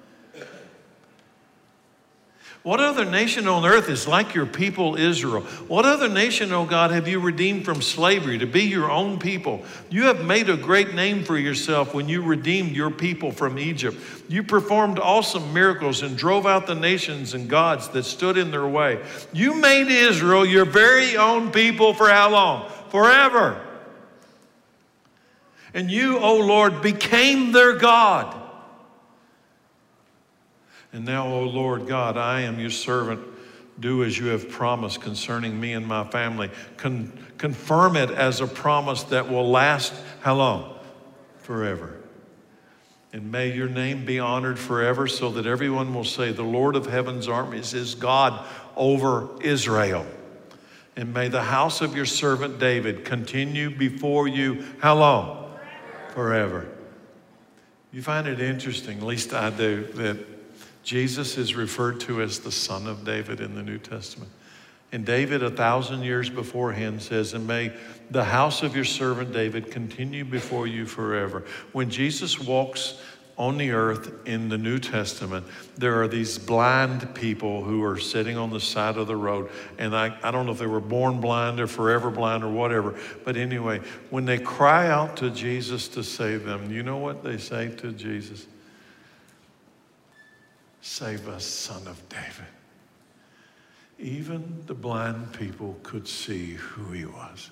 What other nation on earth is like your people, Israel? What other nation, oh God, have you redeemed from slavery to be your own people? You have made a great name for yourself when you redeemed your people from Egypt. You performed awesome miracles and drove out the nations and gods that stood in their way. You made Israel your very own people for how long? Forever. And you, oh Lord, became their God. And now, O Lord God, I am your servant. Do as you have promised concerning me and my family. Con- confirm it as a promise that will last how long? Forever. And may your name be honored forever so that everyone will say, "The Lord of heaven's armies is God over Israel." And may the house of your servant David continue before you how long? Forever. You find it interesting, at least I do, that Jesus is referred to as the Son of David in the New Testament. And David, a thousand years beforehand, says, "And may the house of your servant David continue before you forever." When Jesus walks on the earth in the New Testament, there are these blind people who are sitting on the side of the road. And I, I don't know if they were born blind or forever blind or whatever. But anyway, when they cry out to Jesus to save them, you know what they say to Jesus? Save us, Son of David. Even the blind people could see who he was.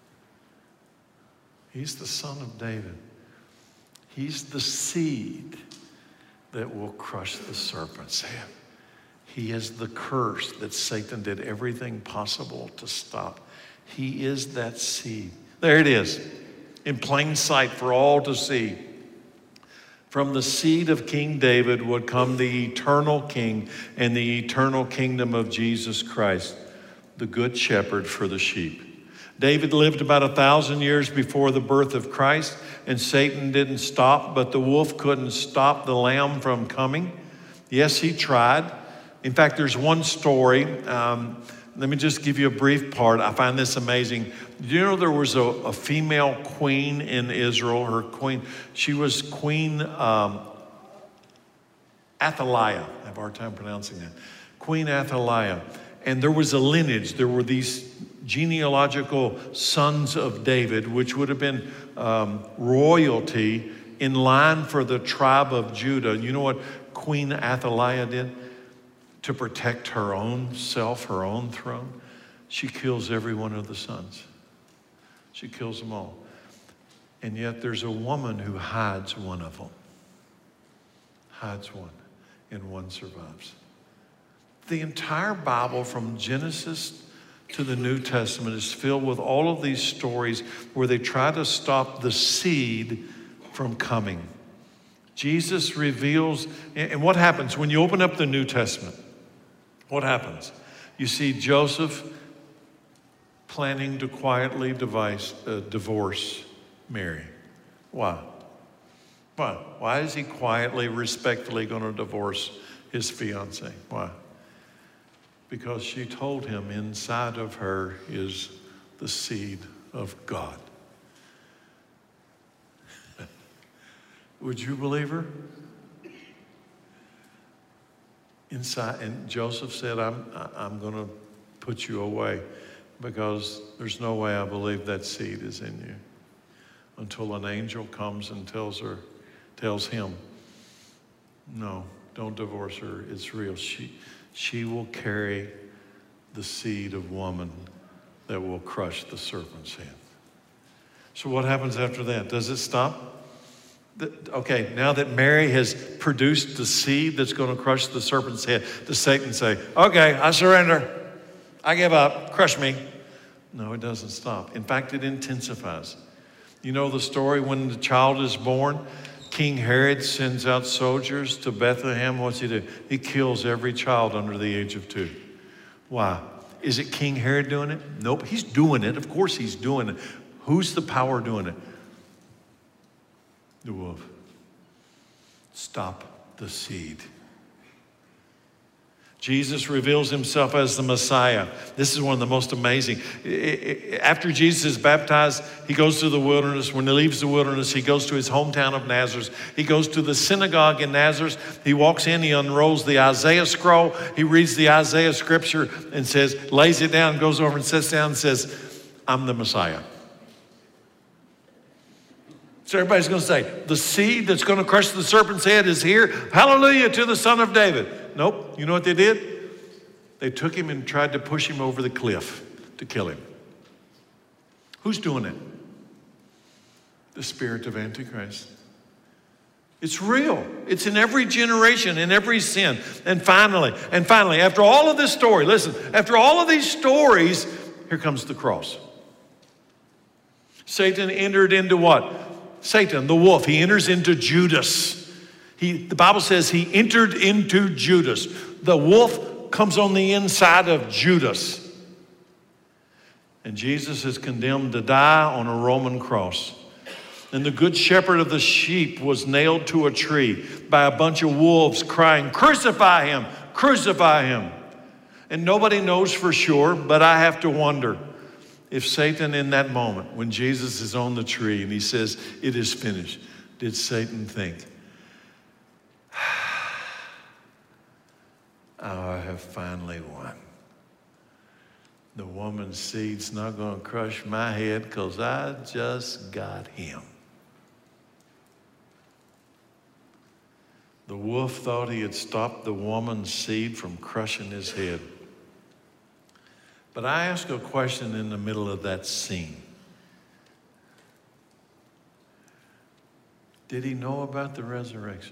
He's the Son of David. He's the seed that will crush the serpent's head. He is the curse that Satan did everything possible to stop. He is that seed. There it is, in plain sight for all to see. From the seed of King David would come the eternal king and the eternal kingdom of Jesus Christ, the good shepherd for the sheep. David lived about a thousand years before the birth of Christ, and Satan didn't stop, but the wolf couldn't stop the lamb from coming. Yes, he tried. In fact, there's one story. Um, let me just give you a brief part. I find this amazing. Do you know there was a, a female queen in Israel? Her queen, she was Queen um, Athaliah. I have a hard time pronouncing that. Queen Athaliah. And there was a lineage. There were these genealogical sons of David, which would have been um, royalty in line for the tribe of Judah. You know what Queen Athaliah did? To protect her own self, her own throne, she kills every one of the sons. She kills them all. And yet there's a woman who hides one of them. Hides one, and one survives. The entire Bible from Genesis to the New Testament is filled with all of these stories where they try to stop the seed from coming. Jesus reveals, and what happens when you open up the New Testament? What happens? You see Joseph planning to quietly device, uh, divorce Mary. Why? Why? Why is he quietly, respectfully going to divorce his fiancée? Why? Because she told him inside of her is the seed of God. Would you believe her? Inside, and Joseph said, I'm, I'm going to put you away because there's no way I believe that seed is in you until an angel comes and tells her, tells him, no, don't divorce her. It's real. She, she will carry the seed of woman that will crush the serpent's head. So what happens after that? Does it stop? Okay, now that Mary has produced the seed that's going to crush the serpent's head, does Satan say, okay, I surrender. I give up. Crush me. No, it doesn't stop. In fact, it intensifies. You know the story when the child is born? King Herod sends out soldiers to Bethlehem. What's he do? He kills every child under the age of two. Why? Is it King Herod doing it? Nope, he's doing it. Of course he's doing it. Who's the power doing it? The wolf. Stop the seed. Jesus reveals himself as the Messiah. This is one of the most amazing. After Jesus is baptized, he goes to the wilderness. When he leaves the wilderness, he goes to his hometown of Nazareth. He goes to the synagogue in Nazareth. He walks in, he unrolls the Isaiah scroll. He reads the Isaiah scripture and says, lays it down, goes over and sits down and says, I'm the Messiah. So everybody's going to say, the seed that's going to crush the serpent's head is here. Hallelujah to the Son of David. Nope. You know what they did? They took him and tried to push him over the cliff to kill him. Who's doing it? The spirit of Antichrist. It's real. It's in every generation, in every sin. And finally, and finally, after all of this story, listen, after all of these stories, here comes the cross. Satan entered into what? Satan, the wolf, he enters into Judas. He, the Bible says he entered into Judas. The wolf comes on the inside of Judas. And Jesus is condemned to die on a Roman cross. And the good shepherd of the sheep was nailed to a tree by a bunch of wolves crying, crucify him, crucify him. And nobody knows for sure, but I have to wonder if Satan in that moment, when Jesus is on the tree and he says, it is finished, did Satan think, I have finally won. The woman's seed's not going to crush my head because I just got him. The wolf thought he had stopped the woman's seed from crushing his head. But I ask a question in the middle of that scene. Did he know about the resurrection?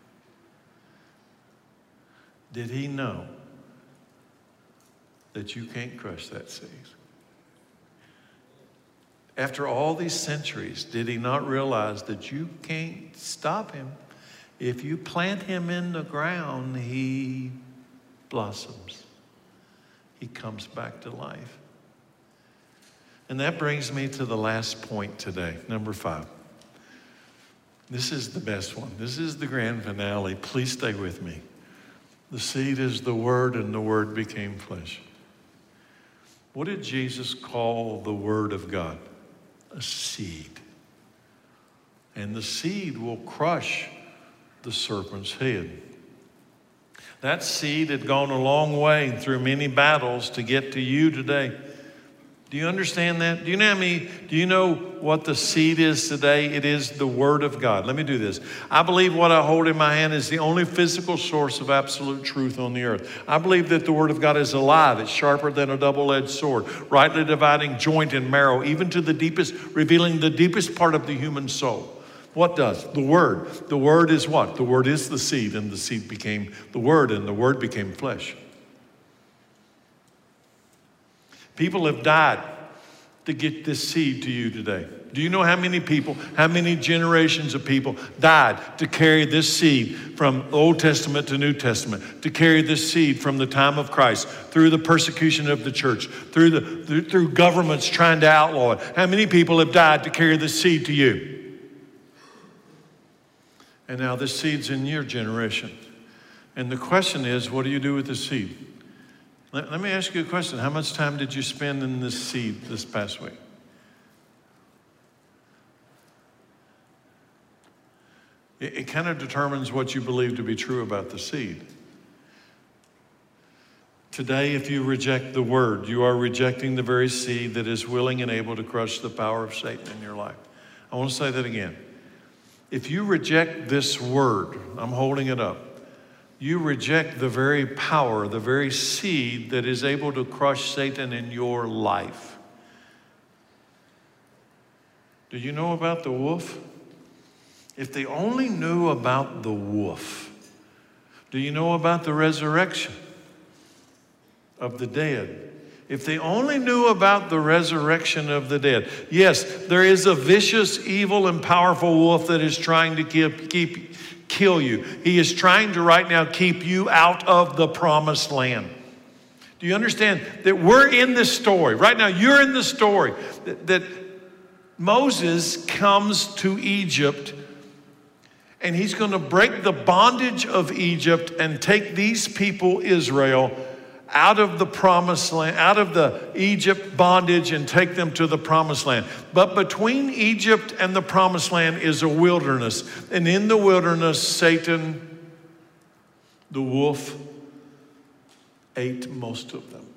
Did he know that you can't crush that seed? After all these centuries, did he not realize that you can't stop him? If you plant him in the ground, he blossoms. He comes back to life. And that brings me to the last point today, number five. This is the best one. This is the grand finale. Please stay with me. The seed is the Word, and the Word became flesh. What did Jesus call the Word of God? A seed. And the seed will crush the serpent's head. That seed had gone a long way through many battles to get to you today. Do you understand that? Do you know how many, do you know what the seed is today? It is the Word of God. Let me do this. I believe what I hold in my hand is the only physical source of absolute truth on the earth. I believe that the Word of God is alive. It's sharper than a double-edged sword, rightly dividing joint and marrow, even to the deepest, revealing the deepest part of the human soul. What does? The Word. The Word is what? The Word is the seed, and the seed became the Word, and the Word became flesh. People have died to get this seed to you today. Do you know how many people, how many generations of people died to carry this seed from Old Testament to New Testament, to carry this seed from the time of Christ, through the persecution of the church, through, the, through, through governments trying to outlaw it? How many people have died to carry this seed to you? And now this seed's in your generation. And the question is, what do you do with the seed? Let, let me ask you a question. How much time did you spend in this seed this past week? It, it kind of determines what you believe to be true about the seed. Today, if you reject the Word, you are rejecting the very seed that is willing and able to crush the power of Satan in your life. I want to say that again. If you reject this Word, I'm holding it up, you reject the very power, the very seed that is able to crush Satan in your life. Do you know about the wolf? If they only knew about the wolf, do you know about the resurrection of the dead? If they only knew about the resurrection of the dead. Yes, there is a vicious, evil, and powerful wolf that is trying to keep, keep kill you. He is trying to right now keep you out of the promised land. Do you understand that we're in this story? Right now, you're in the story that, that Moses comes to Egypt, and he's going to break the bondage of Egypt and take these people, Israel, out of the promised land, out of the Egypt bondage, and take them to the promised land. But between Egypt and the promised land is a wilderness. And in the wilderness, Satan, the wolf, ate most of them.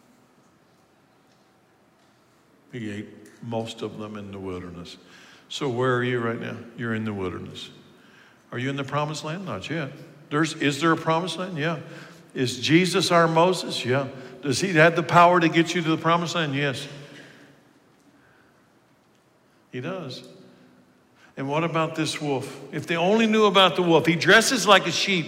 He ate most of them in the wilderness. So where are you right now? You're in the wilderness. Are you in the promised land? Not yet. There's, is there a promised land? Yeah. Is Jesus our Moses? Yeah. Does he have the power to get you to the promised land? Yes. He does. And what about this wolf? If they only knew about the wolf, he dresses like a sheep.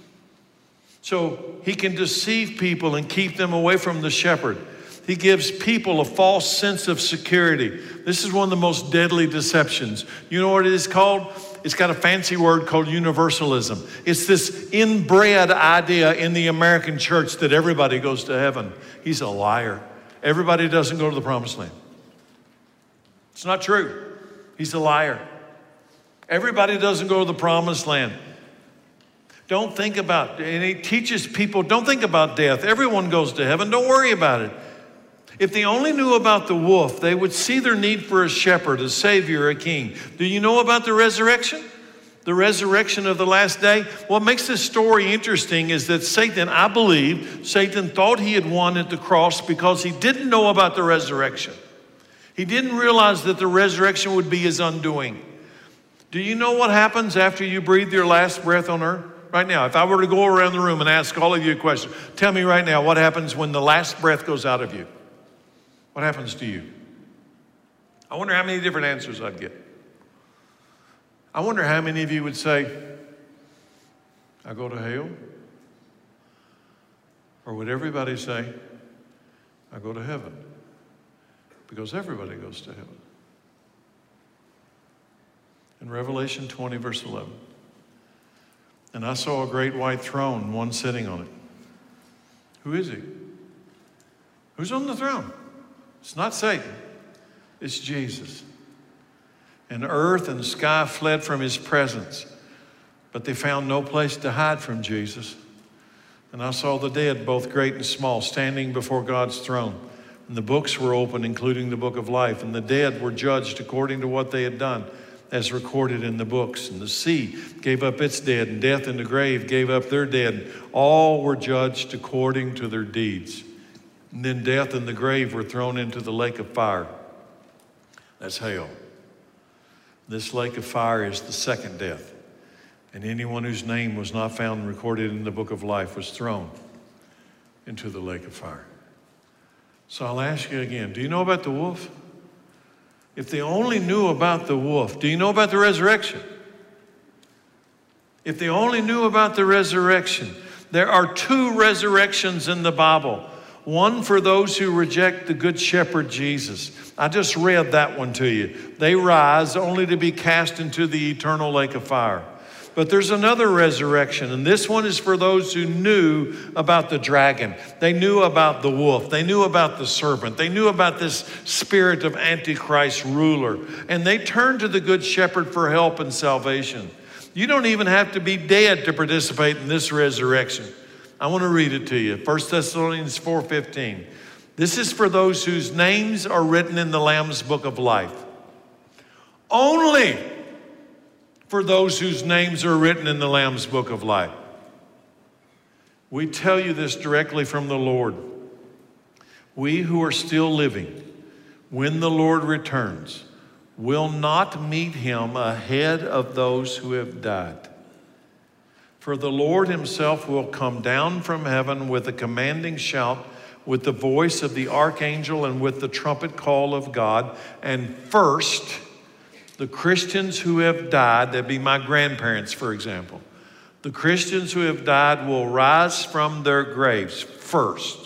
So he can deceive people and keep them away from the shepherd. He gives people a false sense of security. This is one of the most deadly deceptions. You know what it is called? It's got a fancy word called universalism. It's this inbred idea in the American church that everybody goes to heaven. He's a liar. Everybody doesn't go to the promised land. It's not true. He's a liar. Everybody doesn't go to the promised land. Don't think about, and he teaches people, don't think about death. Everyone goes to heaven. Don't worry about it. If they only knew about the wolf, they would see their need for a shepherd, a savior, a king. Do you know about the resurrection? The resurrection of the last day. What makes this story interesting is that Satan, I believe, Satan thought he had won at the cross because he didn't know about the resurrection. He didn't realize that the resurrection would be his undoing. Do you know what happens after you breathe your last breath on earth? Right now, if I were to go around the room and ask all of you a question, tell me right now what happens when the last breath goes out of you? What happens to you? I wonder how many different answers I'd get. I wonder how many of you would say, I go to hell? Or would everybody say, I go to heaven? Because everybody goes to heaven. In Revelation twenty, verse eleven, and I saw a great white throne, one sitting on it. Who is he? Who's on the throne? It's not Satan. It's Jesus. And earth and sky fled from his presence, but they found no place to hide from Jesus. And I saw the dead, both great and small, standing before God's throne. And the books were opened, including the book of life. And the dead were judged according to what they had done, as recorded in the books. And the sea gave up its dead, and death and the grave gave up their dead. All were judged according to their deeds. And then death and the grave were thrown into the lake of fire. That's hell. This lake of fire is the second death. And anyone whose name was not found recorded in the book of life was thrown into the lake of fire. So I'll ask you again, do you know about the wolf? If they only knew about the wolf, do you know about the resurrection? If they only knew about the resurrection, there are two resurrections in the Bible. One for those who reject the Good Shepherd Jesus. I just read that one to you. They rise only to be cast into the eternal lake of fire. But there's another resurrection, and this one is for those who knew about the dragon. They knew about the wolf. They knew about the serpent. They knew about this spirit of Antichrist ruler. And they turned to the Good Shepherd for help and salvation. You don't even have to be dead to participate in this resurrection. I want to read it to you. First Thessalonians four fifteen. This is for those whose names are written in the Lamb's book of life. Only for those whose names are written in the Lamb's book of life. We tell you this directly from the Lord. We who are still living, when the Lord returns, will not meet him ahead of those who have died. For the Lord himself will come down from heaven with a commanding shout, with the voice of the archangel and with the trumpet call of God. And first, the Christians who have died, that'd be my grandparents, for example. The Christians who have died will rise from their graves first.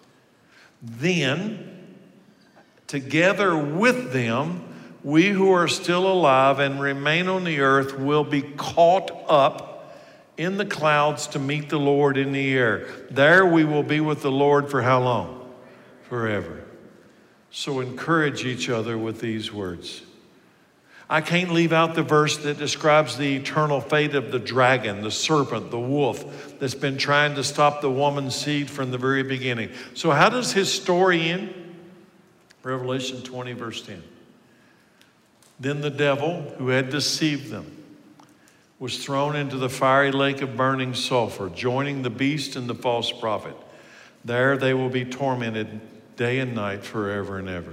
Then, together with them, we who are still alive and remain on the earth will be caught up in the clouds to meet the Lord in the air. There we will be with the Lord for how long? Forever. So encourage each other with these words. I can't leave out the verse that describes the eternal fate of the dragon, the serpent, the wolf that's been trying to stop the woman's seed from the very beginning. So how does his story end? Revelation twenty, verse ten. Then the devil who had deceived them was thrown into the fiery lake of burning sulfur, joining the beast and the false prophet. There they will be tormented day and night forever and ever.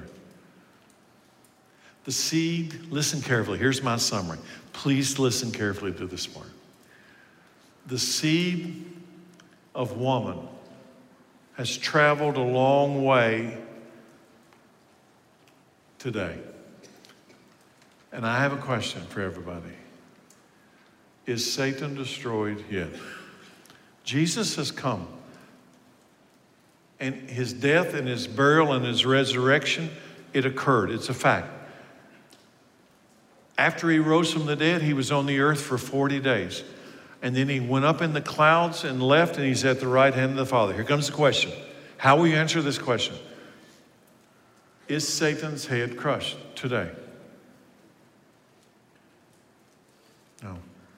The seed, listen carefully. Here's my summary. Please listen carefully to this part. The seed of woman has traveled a long way today. And I have a question for everybody. Is Satan destroyed yet? Jesus has come. And his death and his burial and his resurrection, it occurred. It's a fact. After he rose from the dead, he was on the earth for forty days. And then he went up in the clouds and left, and he's at the right hand of the Father. Here comes the question. How will you answer this question? Is Satan's head crushed today? No.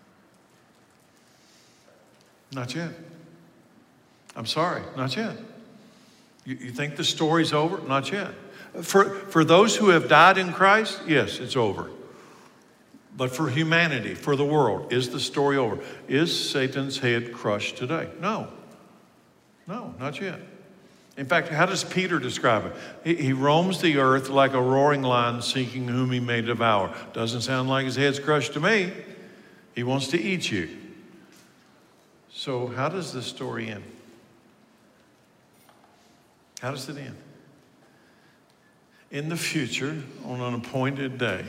Not yet. I'm sorry, not yet. You, you think the story's over? Not yet. For, for those who have died in Christ, yes, it's over. But for humanity, for the world, is the story over? Is Satan's head crushed today? No. No, not yet. In fact, how does Peter describe it? He, he roams the earth like a roaring lion seeking whom he may devour. Doesn't sound like his head's crushed to me. He wants to eat you. So how does this story end? How does it end? In the future, on an appointed day,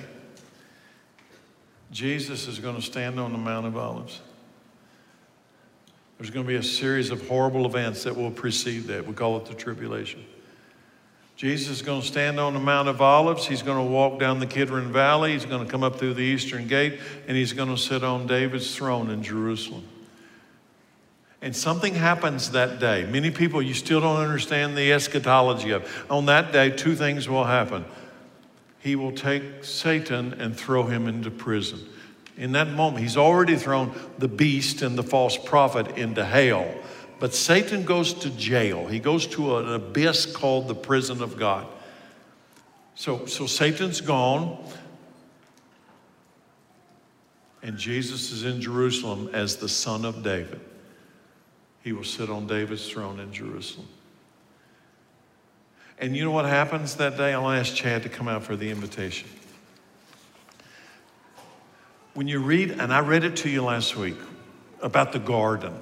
Jesus is going to stand on the Mount of Olives. There's going to be a series of horrible events that will precede that. We call it the tribulation. Jesus is going to stand on the Mount of Olives. He's going to walk down the Kidron Valley. He's going to come up through the eastern gate, and he's going to sit on David's throne in Jerusalem. And something happens that day. Many people, you still don't understand the eschatology of it. On that day, two things will happen. He will take Satan and throw him into prison. In that moment, he's already thrown the beast and the false prophet into hell. But Satan goes to jail. He goes to an abyss called the prison of God. So, so Satan's gone. And Jesus is in Jerusalem as the Son of David. He will sit on David's throne in Jerusalem. And you know what happens that day? I'll ask Chad to come out for the invitation. When you read, and I read it to you last week, about the garden.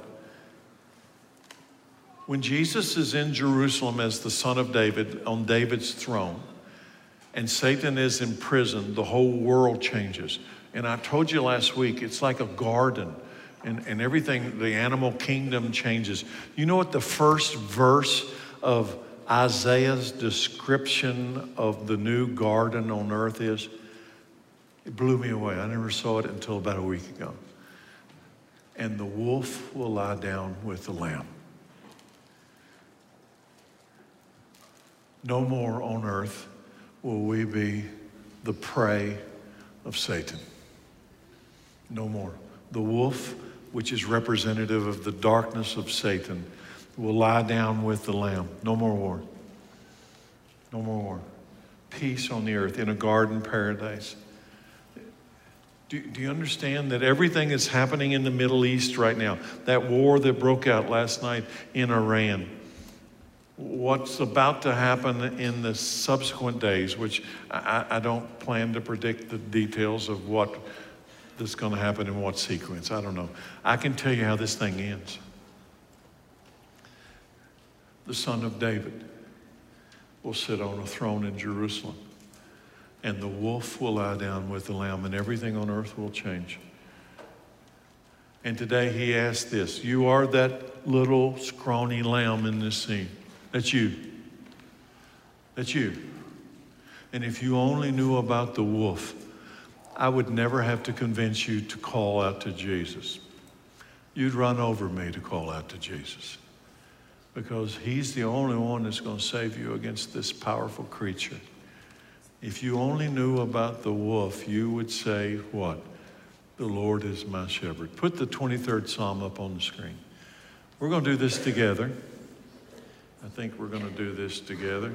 When Jesus is in Jerusalem as the Son of David on David's throne, and Satan is in prison, the whole world changes. And I told you last week, it's like a garden. And, and everything, the animal kingdom changes. You know what the first verse of Isaiah's description of the new garden on earth is? It blew me away. I never saw it until about a week ago. And the wolf will lie down with the lamb. No more on earth will we be the prey of Satan. No more. The wolf, which is representative of the darkness of Satan, will lie down with the lamb. No more war. No more war. Peace on the earth in a garden paradise. Do, do you understand that everything is happening in the Middle East right now? That war that broke out last night in Iran. What's about to happen in the subsequent days, which I, I don't plan to predict the details of what that's going to happen in what sequence. I don't know. I can tell you how this thing ends. The Son of David will sit on a throne in Jerusalem, and the wolf will lie down with the lamb, and everything on earth will change. And today he asked this, you are that little scrawny lamb in this scene. That's you. That's you. And if you only knew about the wolf, I would never have to convince you to call out to Jesus. You'd run over me to call out to Jesus, because he's the only one that's going to save you against this powerful creature. If you only knew about the wolf, you would say what? The Lord is my shepherd. Put the twenty-third Psalm up on the screen. We're going to do this together. I think we're going to do this together.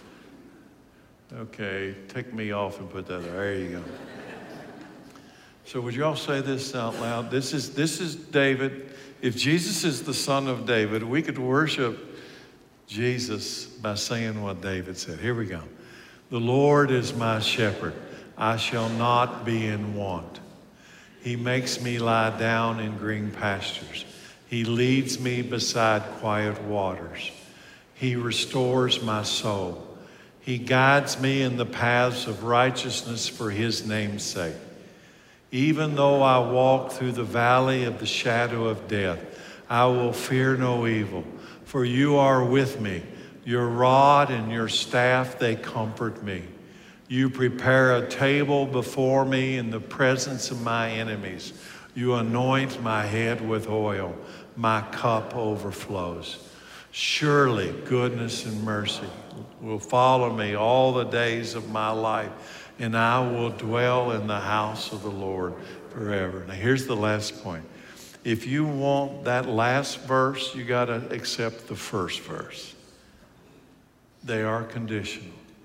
Okay, take me off and put that there. There you go. So would you all say this out loud? This is, this is David. If Jesus is the Son of David, we could worship Jesus by saying what David said. Here we go. The Lord is my shepherd. I shall not be in want. He makes me lie down in green pastures. He leads me beside quiet waters. He restores my soul. He guides me in the paths of righteousness for his name's sake. Even though I walk through the valley of the shadow of death, I will fear no evil, for you are with me. Your rod and your staff, they comfort me. You prepare a table before me in the presence of my enemies. You anoint my head with oil. My cup overflows. Surely goodness and mercy will follow me all the days of my life, and I will dwell in the house of the Lord forever. Now here's the last point. If you want that last verse, you got to accept the first verse. They are conditional.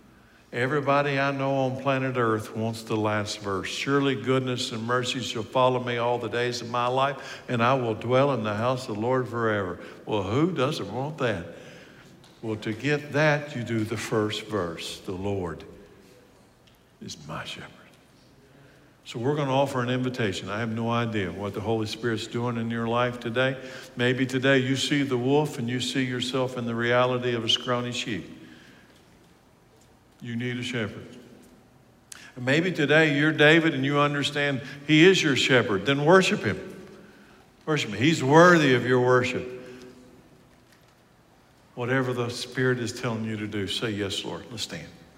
Everybody I know on planet Earth wants the last verse. Surely goodness and mercy shall follow me all the days of my life, and I will dwell in the house of the Lord forever. Well, who doesn't want that? Well, to get that, you do the first verse. The Lord is my shepherd. So we're going to offer an invitation. I have no idea what the Holy Spirit's doing in your life today. Maybe today you see the wolf and you see yourself in the reality of a scrawny sheep. You need a shepherd. And maybe today you're David and you understand he is your shepherd. Then worship him. Worship him. He's worthy of your worship. Whatever the Spirit is telling you to do, say yes, Lord. Let's stand.